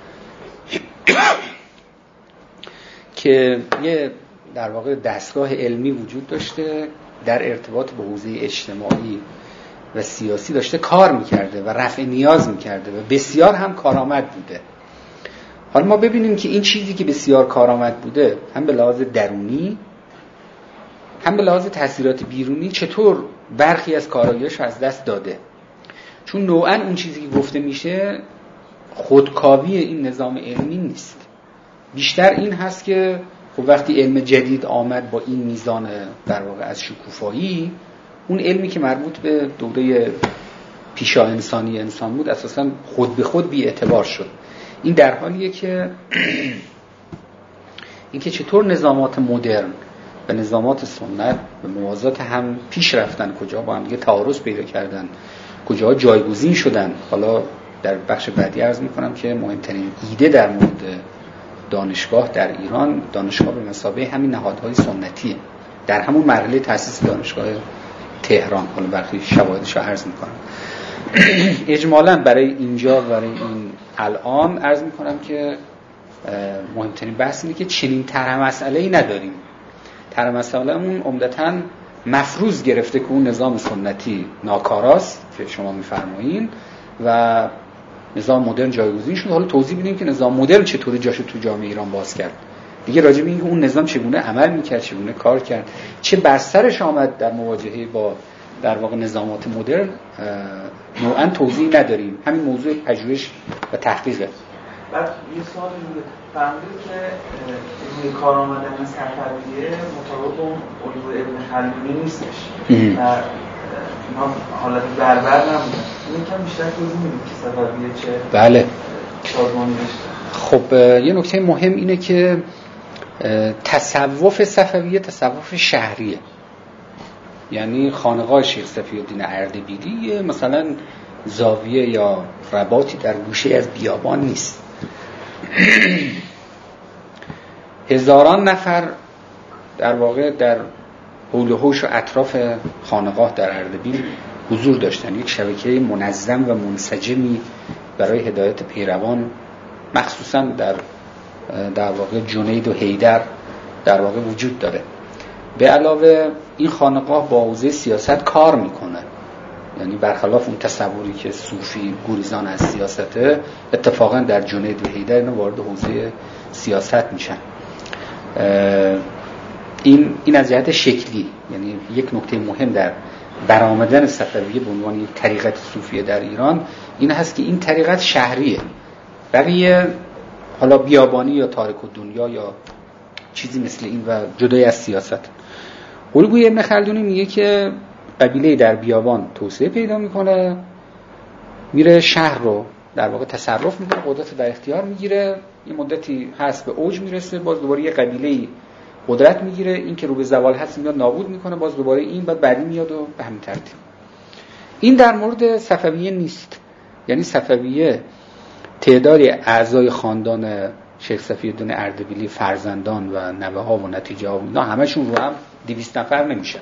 که یه در واقع دستگاه علمی وجود داشته در ارتباط با حوزه اجتماعی و سیاسی داشته کار میکرده و رفع نیاز میکرده و بسیار هم کارآمد بوده. حالا ما ببینیم که این چیزی که بسیار کارآمد بوده هم به لحاظ درونی هم به لحاظ تاثیرات بیرونی چطور برخی از کارایی‌هاش از دست داده. چون نوعاً اون چیزی که گفته میشه خودکاوی این نظام علمی نیست، بیشتر این هست که خب وقتی علم جدید آمد با این میزان در واقع از شکوفایی، اون علمی که مربوط به دوره پیشا انسانی انسان بود اساساً خود به خود بی اعتبار شد. این در حالیه که اینکه چطور نظامات مدرن و نظامات سنت به موازات هم پیش رفتن، کجا با هم دیگه تعارض پیدا کردن، کجا جایگزین شدن. حالا در بخش بعدی عرض میکنم که مهمترین ایده در مورد دانشگاه در ایران، دانشگاه به مثابه همین نهادهای سنتیه در همون مرحله تأسیس دانشگاه تهران. حالا برخی شواهدش رو عرض میکنم. اجمالاً برای اینجا برای این الان عرض میکنم که مهمترین بحث اینه که چنین طرح مسئله‌ای نداریم. طرح مسئله‌مون عمدتاً مفروض گرفته که اون نظام سنتی ناکاراست که شما میفرمایین و نظام مدرن جایگزین شد. حالا توضیح بدیم که نظام مدرن چطوری جاشو تو جامعه ایران باز کرد. دیگه راجع به اینکه اون نظام چگونه عمل میکرد، چگونه کار کرد، چه بر سرش آمد در مواجهه با در واقع نظامات مدرن نوعاً توضیح نداریم. همین موضوع پژوهش و تحقیقه. بعد یه سوال دیگه فهمیدید که این کار آمدن صفویه مطابق اون الگوی ابن خلدونی نیستش و اینا حالت بربر نبودن. این کم بیشتر توضیح میدید که صفویه چه بله سازمانی داشته؟ خب یه نکته مهم اینه که تصوف صفویه تصوف شهریه، یعنی خانقاه شیخ صفی الدین اردبیلی مثلا زاویه یا رباطی در گوشه از بیابان نیست. هزاران نفر در واقع در حول و حوش و اطراف خانقاه در اردبیل حضور داشتن. یک شبکه منظم و منسجمی برای هدایت پیروان مخصوصا در در واقع جنید و حیدر در واقع وجود داره. به علاوه این خانقاه با حوزه سیاست کار میکنه، یعنی برخلاف اون تصوری که صوفی گریزان از سیاسته، اتفاقا در جنید و حیدر اینا وارد حوزه سیاست میشن. این این از جهت شکلی، یعنی یک نکته مهم در برآمدن صفویه به عنوان یک طریقت صوفیه در ایران این هست که این طریقت شهریه، بقیه حالا بیابانی یا تارک الدنیا یا چیزی مثل این و جدای از سیاست. الگوی ابن خلدونی میگه که قبیله در بیابان توسعه پیدا میکنه، میره شهر رو در واقع تصرف میکنه، قدرت در اختیار میگیره، یه مدتی هست به اوج میرسه، باز دوباره یه قبیله قدرت میگیره، این که رو به زوال هست میاد نابود میکنه، باز دوباره این بعد بعدی میاد و به همین ترتیب. این در مورد صفویه نیست. یعنی صفویه تعدادی اعضای خاندان شیخ صفی‌الدین اردبیلی، فرزندان و نوه ها و نتیجه ها اینا همشون رو هم دویست نفر نمیشن.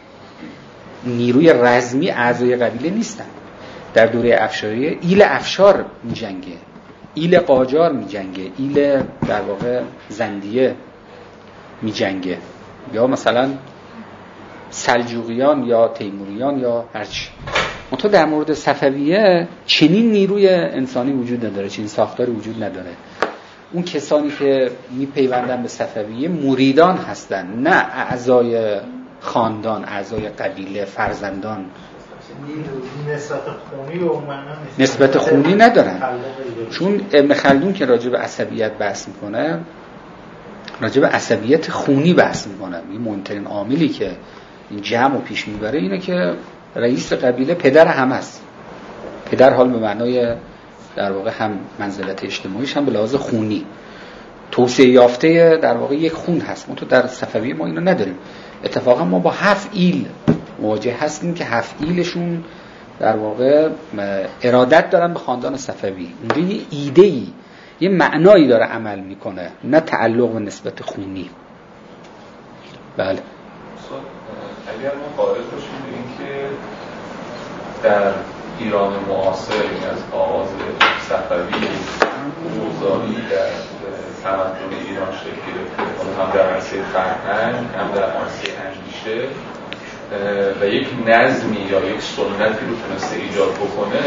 نیروی رزمی اعضای قبیله نیستن. در دوره افشاریه ایل افشار میجنگه، ایل قاجار میجنگه، ایل در واقع زندیه میجنگه، یا مثلا سلجوقیان یا تیموریان یا هرچی. منتها در مورد صفویه چنین نیروی انسانی وجود نداره، چنین ساختاری وجود نداره. اون کسانی که میپیوندن به صفویه مریدان هستن، نه اعضای خاندان، اعضای قبیله، فرزندان. نسبت خونی و نسبت خونی ندارن. چون ابن خلدون که راجع به عصبیت بحث میکنه، راجع به عصبیت خونی بحث میکنه. این مهمترین عاملی که این جمع رو پیش میبره اینه که رئیس قبیله پدر هم است. پدر حال به معنای در واقع هم منزلت اجتماعیش هم به لحاظ خونی توسعه یافته در واقع یک خون هست. ما تو در صفویه ما اینو نداریم. اتفاقا ما با هفت ایل مواجه هستیم که هفت ایلشون در واقع ارادت دارن به خاندان صفوی. اون یه ایده‌ای، یه معنایی داره عمل میکنه، نه تعلق و نسبت خونی. بله. اگر ما قائل باشیم به این که در ایران معاصر، این از آغاز صفوی اوضاعی در تمدن ایران شکل گرفته، هم در عرصه فرهنگ هم در عرصه اندیشه و یک نظمی یا یک سنتی رو تونسته ایجاد بکنه،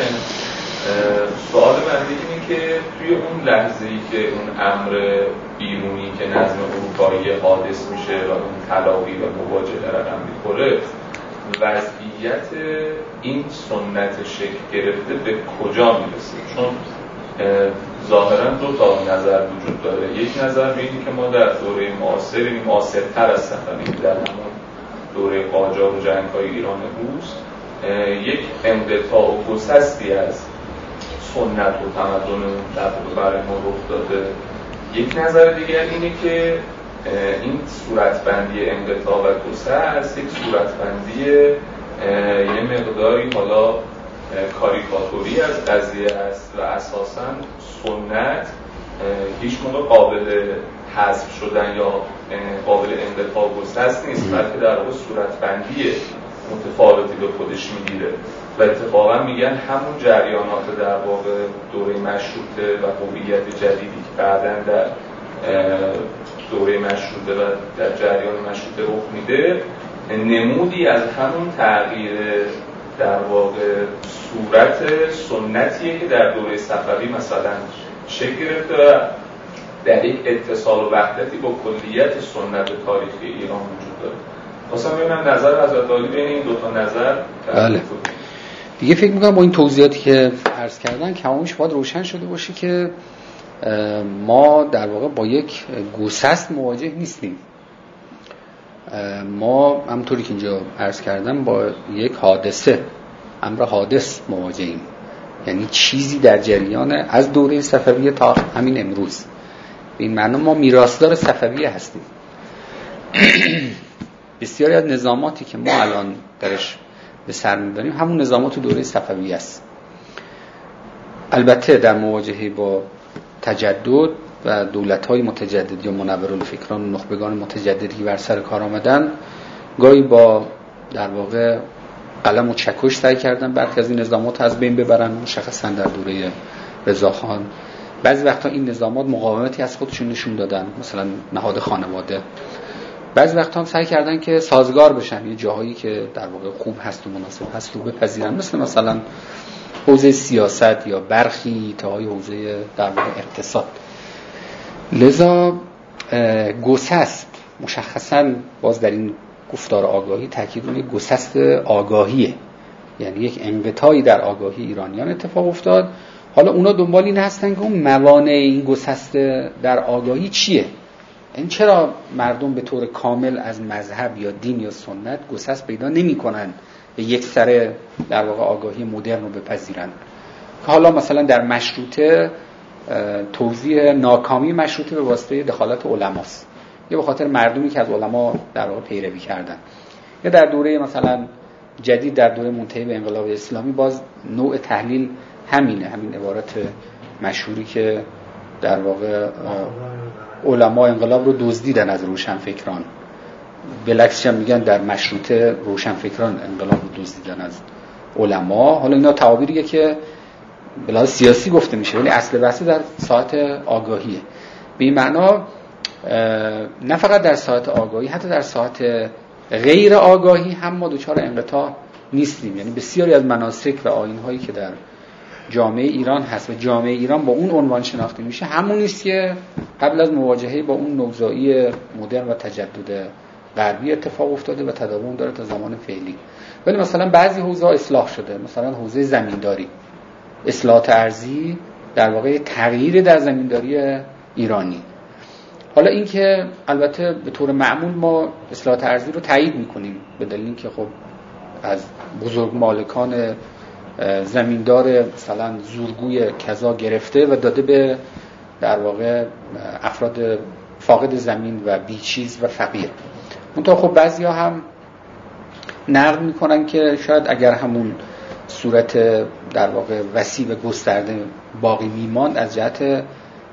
سوال بنده اینه که توی اون لحظه‌ای که اون امر بیرونی که نظم اروپایی حادث میشه و اون تلاقی و مواجهه رقم میخوره، وضعیت این سنت شکل گرفته به کجا میرسه؟ چون ظاهرا دو تا نظر وجود داره. یک نظر به اینه که ما در دوره معاصر، معاصرتر از صفوی، در همون دوره قاجار و جنگ‌های ایران روس، یک انقطاع و گسستی از سنت و تمدن در واقع برای ما رخ داده. یک نظر دیگر اینه که این صورتبندی انقطاع و گسست یک صورتبندی یه مقداری حالا کاریکاتوری از قضیه است و اساساً سنت هیچ موقع قابل حذف شدن یا قابل انقطاع و گسست نیست، بلکه در واقع صورتبندی متفاوتی به خودش میگیره و اتفاقا میگن همون جریانات در واقع دوره مشروطه و هویت جدیدی که بعداً در دوره مشروطه و در جریان مشروطه رخ میده، نمودی از همون تغییر در واقع صورت سنتیه که در دوره صفوی مثلا شکل گرفته و در یک اتصال و وحدتی با کلیت سنت تاریخی ایران وجود داره. واسه ببینم نظر حضرت عالی بین این دو تا نظر. بله. دیگه فکر می‌کنم با این توضیحاتی که عرض کردن کمابیش باید روشن شده باشه که ما در واقع با یک گسست مواجه نیستیم. ما همونطوری که اینجا عرض کردم با یک حادثه، امر حادث مواجهیم، یعنی چیزی در جریان از دوره صفویه تا همین امروز. به این معنی ما میراثدار صفویه هستیم. بسیاری از نظاماتی که ما الان درش به سر میبریم همون نظامات دوره صفویه است. البته در مواجهه با تجدد و دولت‌های متجدد یا منورالفکران و نخبگان متجددی که بر سر کار آمدن، گاهی با در واقع قلم و چکش سعی کردن برخی از این نظامات از بین ببرن، مشخصا در دوره رضاخان. بعضی وقتا این نظامات مقاومتی از خودشون نشون دادن، مثلا نهاد خانواده. بعضی وقتا هم سعی کردن که سازگار بشن، یه جاهایی که در واقع خوب هست و مناسب هست رو بپذیرن، مثل مثلا حوزه سیاست یا برخی تاهای حوزه در واقع اقتصاد. لذا گسست مشخصا باز در این گفتار آگاهی تاکید روی گسست آگاهیه، یعنی یک انقطاعی در آگاهی ایرانیان اتفاق افتاد. حالا اونا دنبال این هستن که اون موانع این گسست در آگاهی چیه؟ این چرا مردم به طور کامل از مذهب یا دین یا سنت گسست پیدا نمی‌کنن به یک سره در واقع آگاهی مدرن رو بپذیرن؟ که حالا مثلا در مشروطه توضیح ناکامی مشروطه به واسطه دخالت علماست، یا به خاطر مردمی که از علما در واقع پیروی کردن، یا در دوره مثلا جدید در دوره منتهی به انقلاب اسلامی باز نوع تحلیل همینه، همین عبارت مشهوری که در واقع علما انقلاب رو دزدیدن از روشنفکران، بالعکسش هم میگن در مشروطه روشنفکران انقلاب رو دزدیدن از علما. حالا اینا تعابیریه که به لحاظ سیاسی گفته میشه، ولی اصل بحث در ساعت آگاهیه. به این معنا نه فقط در ساعت آگاهی، حتی در ساعت غیر آگاهی هم ما دچار انقطاع نیستیم. یعنی بسیاری از مناسک و آیین‌هایی که در جامعه ایران هست و جامعه ایران با اون عنوان شناخته میشه همون نیست که قبل از مواجهه با اون نوزایی مدرن و تجدد غربی اتفاق افتاده و تداوم داره تا زمان فعلی. ولی مثلا بعضی حوزه اصلاح شده، مثلا حوزه زمینداری، اصلاحات ارضی در واقع تغییر در زمینداری ایرانی. حالا این که البته به طور معمول ما اصلاحات ارضی رو تایید میکنیم به دلیل اینکه خب از بزرگ مالکان زمیندار مثلا زورگوی کذا گرفته و داده به در واقع افراد فاقد زمین و بیچیز و فقیر. منتها خب بعضیا هم نقد میکنن که شاید اگر همون صورت در واقع وسیع و گسترده باقی میماند از جهت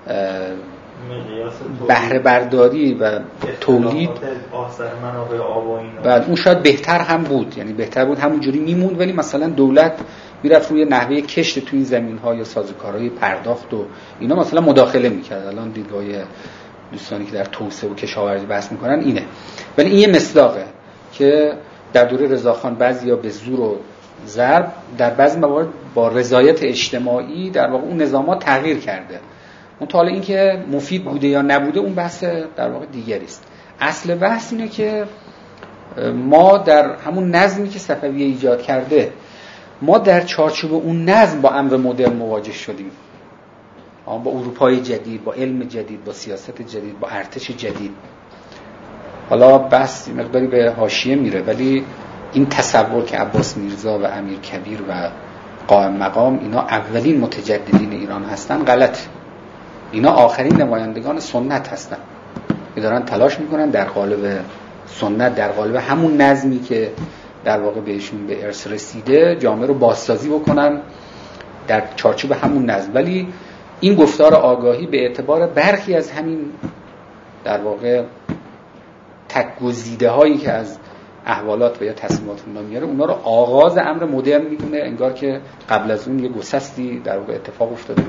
بهره برداری و تولید بعد اون شاید بهتر هم بود، یعنی بهتر بود همونجوری میموند، ولی مثلا دولت میرفت روی نحوه کشت تو این زمین‌ها یا سازوکارهای پرداخت و اینا مثلا مداخله میکرد. الان دیدگاه دوستانی که در توسعه و کشاورزی بحث میکنن اینه. ولی این یه مصداقه که در دوره رضاخان بعضیا به زور و ضرب، در بعضی موارد با رضایت اجتماعی در واقع اون نظامات تغییر کرده. اون حالا این که مفید بوده یا نبوده اون بحث در واقع دیگری است. اصل بحث اینه که ما در همون نظمی که صفویه ایجاد کرده، ما در چارچوب اون نظم با امر مدرن مواجه شدیم، با اروپای جدید، با علم جدید، با سیاست جدید، با ارتش جدید. حالا بحث مقداری به حاشیه میره، ولی این تصور که عباس میرزا و امیر کبیر و قائم مقام اینا اولین متجددین ایران هستن غلط. اینا آخرین نمایندگان سنت هستن که دارن تلاش میکنن در قالب سنت، در قالب همون نظمی که در واقع بهشون به ارث رسیده جامعه رو بازسازی بکنن در چارچوب همون نظم. ولی این گفتار آگاهی به اعتبار برخی از همین در واقع تک‌گزیده هایی که از احوالات و یا تصمیمات اونا میاره، اونا رو آغاز امر مدرن میدونه، انگار که قبل از اون یه گسستی در واقع اتفاق افتاده.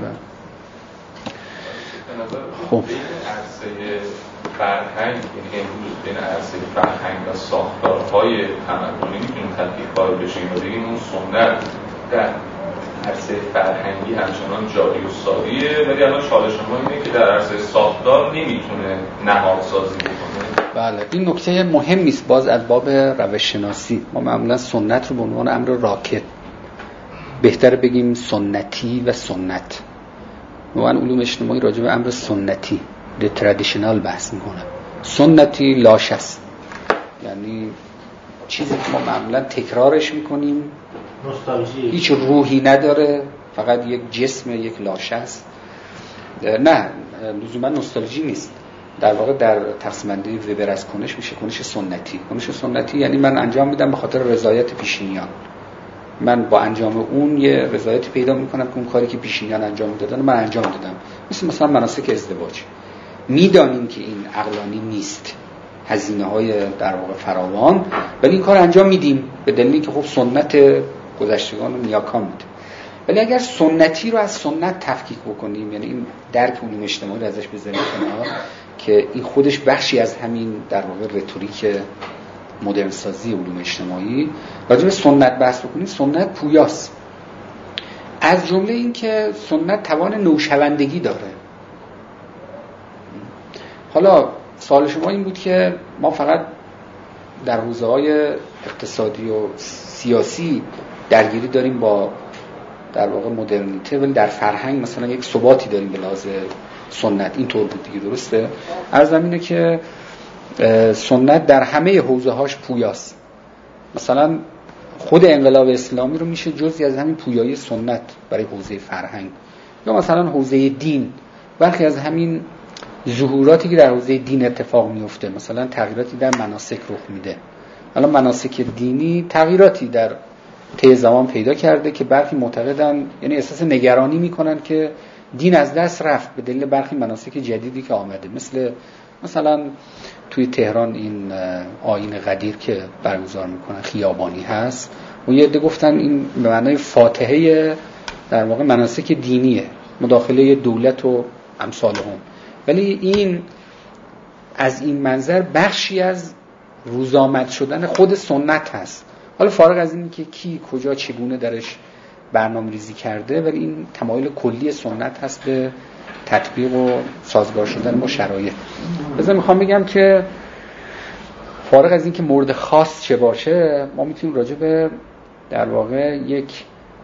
خب بین عرصه فرهنگ، یعنی امروز بین عرصه فرهنگ و ساختارهای تمدنی میتونیم تفکیک قائل بشیم و بگیم اون سنت در عرصه فرهنگی همچنان جاری و ساریه، ولی الان چالش ما اینه که در عرصه ساختار نمیتونه نهادسازی بکنه. بله، این نکته مهمی است. باز از باب روش شناسی ما معمولا سنت رو به عنوان امر راکد، بهتره بگیم سنتی و سنت. نوعاً علوم اجتماعی راجع به امر سنتی د ترادیشنال بحث میکنه. سنتی لاش است، یعنی چیزی که ما معمولا تکرارش میکنیم، نوستالژی، هیچ روحی نداره، فقط یک جسم، یک لاشه است. نه، لزوما نوستالژی نیست. در واقع در تقسیم بندی وبر از کنش میشه کنش سنتی. کنش سنتی یعنی من انجام میدم به خاطر رضایت پیشینیان، من با انجام اون یه رضایت پیدا میکنم که اون کاری که پیشینیان انجام میدادن من انجام دادم. مثل مثلا مناسک ازدواج، میدانیم که این عقلانی نیست، هزینه های در واقع فراوان، ولی این کار انجام میدیم به دلیلی که خب سنت گذشتگان رو نیاکان میده. ولی اگر سنتی رو از سنت تفکیک بکنیم، یعنی این درک علوم اجتماعی رو ازش بذاریم کنار که این خودش بخشی از همین در واقع رتوریک مدرن سازی علوم اجتماعی، راجع به سنت بحث بکنیم، سنت پویاست. از جمله این که سنت توان نوشوندگی داره. حالا سوال شما این بود که ما فقط در حوزه‌های اقتصادی و سیاسی درگیری داریم با در واقع مدرنیته، ولی در فرهنگ مثلا یک ثباتی داریم به لحاظ سنت. این طور بود دیگه، درسته؟ عرضم اینه که سنت در همه حوزه‌هاش پویاست. مثلا خود انقلاب اسلامی رو میشه جزئی از همین پویایی سنت برای حوزه فرهنگ، یا مثلا حوزه دین، برخی از همین ظهوراتی که در حوزه دین اتفاق میفته، مثلا تغییراتی در مناسک رخ میده. الان مناسک دینی تغییراتی در طی زمان پیدا کرده که برخی معتقدن، یعنی احساس نگرانی میکنن که دین از دست رفت به دلیل برخی مناسک جدیدی که آمده. مثل مثلا توی تهران این آیین قدیر که برگزار میکنن خیابانی هست و یه عده گفتن این به معنای فاتحه در واقع مناسک دینیه، مداخله دولت و امثال هم. ولی این از این منظر بخشی از روزآمد شدن خود سنت هست. حالا فارغ از این که کی کجا چگونه درش برنامه ریزی کرده، ولی این تمایل کلی سنت هست به تطبیق و سازگار شدن با شرایط. بذار میخوام بگم که فارغ از این که مورد خاص چه باشه، ما میتونیم راجع به در واقع یک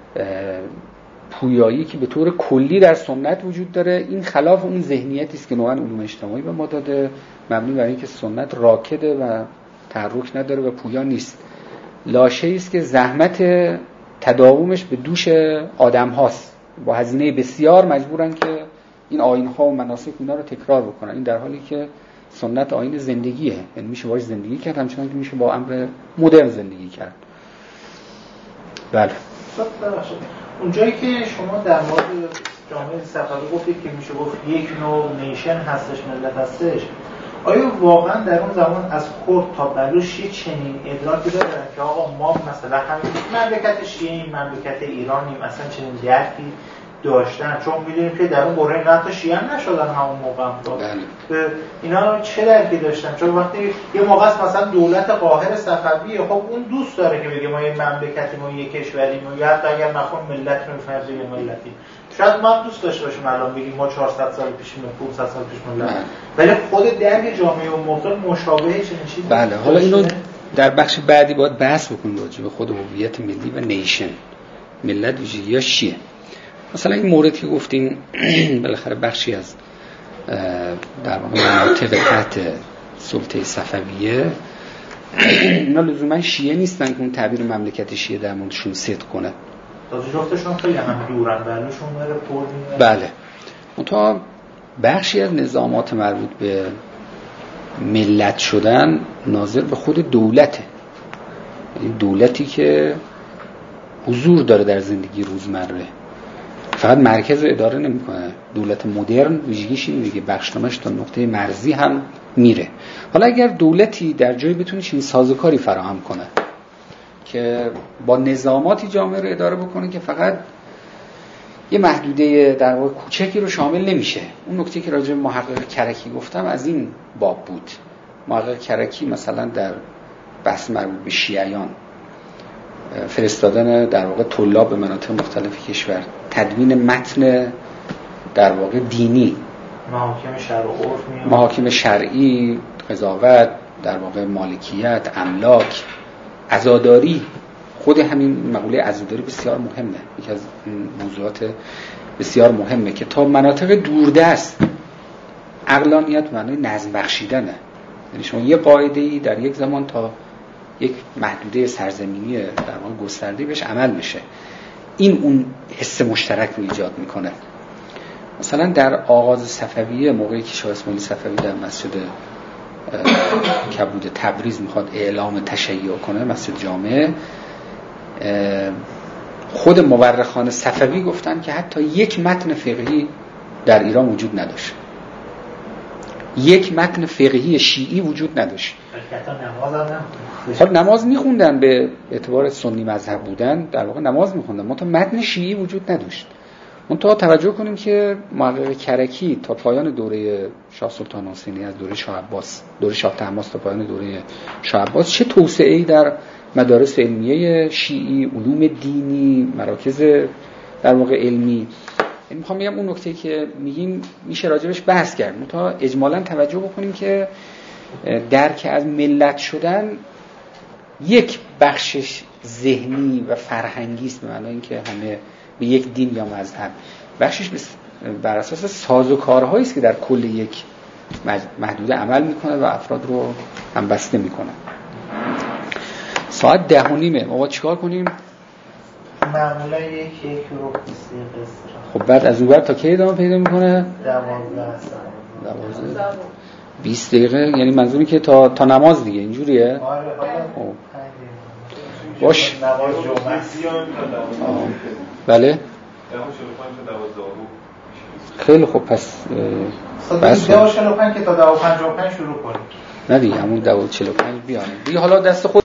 پویایی که به طور کلی در سنت وجود داره، این خلاف اون ذهنیتی است که نوعاً علوم اجتماعی به ما داده، مبنی بر اینکه سنت راکده و تحرک نداره و پویا نیست. لاشه‌ای است که زحمت تداومش به دوش آدم هاست، با هزینه بسیار مجبورن که این آیین ها و مناسک اینا رو تکرار بکنن. این در حالی که سنت آیین زندگیه، یعنی میشه باهاش زندگی کرد همچنان که میشه با امر مدرن زندگی کرد. بله. اون جایی که شما در مورد جامعه صفوی گفتید که میشه گفت یک نوع نیشن هستش، ملت هستش، آیا واقعا در اون زمان از کرد تا بلوچ یه چنین ادراکی دارن که آقا ما مثلا همین مملکت شیعه، مملکت ایرانیم، اصلا چنین درکی داشتن؟ چون میدونیم که در اون دوره نه تا شیعه نشدن همون موقع هم به اینا چه درکی داشتن؟ چون وقتی یه موقع است مثلا دولت قاهر صفوی، خب اون دوست داره که بگه ما یه مملکتیم و یه کشوریم و یا حتی اگر نخون ملت رو فرض یه ملتی، شاید ما دوست داشته باشیم الان بگیم ما چهارصد سال پیشیم و پانصد سال پیش ملت، ولی خود درک جامعه و موقع مشابه چنین چیزی. بله، حالا اینو در بخش بعدی باید بحث بکنیم راجع به خود هویت ملی و نیشن، ملت ویژگی‌هاش چیه. مثلا این موردی که گفتیم بالاخره بخشی از در واقع مناطق تحت سلطه صفویه، اینا لزوما شیعه نیستن که اون تعبیر مملکت شیعه در موردشون صدق کنه. تازه جفتشون خیلی هم دورن، بلوشون میره پر. بله، منتها بخشی از نظامات مربوط به ملت شدن ناظر به خود دولته، یعنی دولتی که حضور داره در زندگی روزمره، فقط مرکز رو اداره نمی‌کنه. دولت مدرن ویژگیش اینه که بخشنامه‌اش تا نقطه مرزی هم میره. حالا اگر دولتی در جایی بتونه چنین سازوکاری فراهم کنه که با نظاماتی جامعه رو اداره بکنه که فقط یه محدوده در واقع کوچکی رو شامل نمیشه، اون نکته که راجع به محقق کرکی گفتم از این باب بود. محقق کرکی مثلا در بحث مربوط به شیعیان، فرستادن در واقع طلاب به مناطق مختلف کشور، تدوین متن در واقع دینی، محاکم شرع و عرف میاد، محاکم شرعی، قضاوت، در واقع مالکیت، املاک، عزاداری. خود همین مقوله عزاداری بسیار مهمه، یکی از موضوعات بسیار مهمه که تا مناطق دوردست عقلانیت معنی نظم بخشیدنه. یعنی شما یه قاعده‌ای در یک زمان تا یک محدوده سرزمینی در واقع گسترده بهش عمل میشه، این اون حس مشترک رو ایجاد میکنه. مثلا در آغاز صفویه، موقعی که شاه اسماعیل صفوی در مسجد کبود تبریز میخواد اعلام تشیع کنه، مسجد جامع، خود مورخان صفوی گفتن که حتی یک متن فقهی در ایران وجود نداشت. یک متن فقهی شیعی وجود نداشت. حتی نماز هم خب نماز میخوندن به اعتبار سنی مذهب بودن، در واقع نماز میخوندن، منتها متن شیعی وجود نداشت. منتها توجه کنیم که محقق کرکی تا پایان دوره شاه سلطان حسینی، از دوره شاه عباس، دوره شاه طهماسب تا پایان دوره شاه عباس، چه توسعه‌ای در مدارس علمیه شیعی، علوم دینی، مراکز در واقع علمی. این میخوام بگم اون نکته که میگیم میشه راجبش بحث کرد، منتها اجمالاً توجه بکنیم که درک از ملت شدن یک بخشش ذهنی و فرهنگی است، به معنای اینکه همه به یک دین یا مذهب، بخشش بر اساس سازوکارهایی است که در کل یک محدوده عمل میکنه و افراد رو هم بسته میکنه. ساعت ده و نیمه، ما باید چیکار کنیم؟ معمولا یک یک رو بیستی قصر. خب بعد از اون بر تا کی ادامه پیدا میکنه؟ دوازده دوازده بیست دقیقه، یعنی منظوری که تا تا نماز دیگه اینجوریه؟ آره حالا باش. نماز جمعه. بله؟ خیلی خوب، پس بس ده و چهل و پنج که تا ده و پنجاه و پنج شروع کنیم. نه دیگه همون ده و چهل و پنج بیانه دیگه، حالا دست خود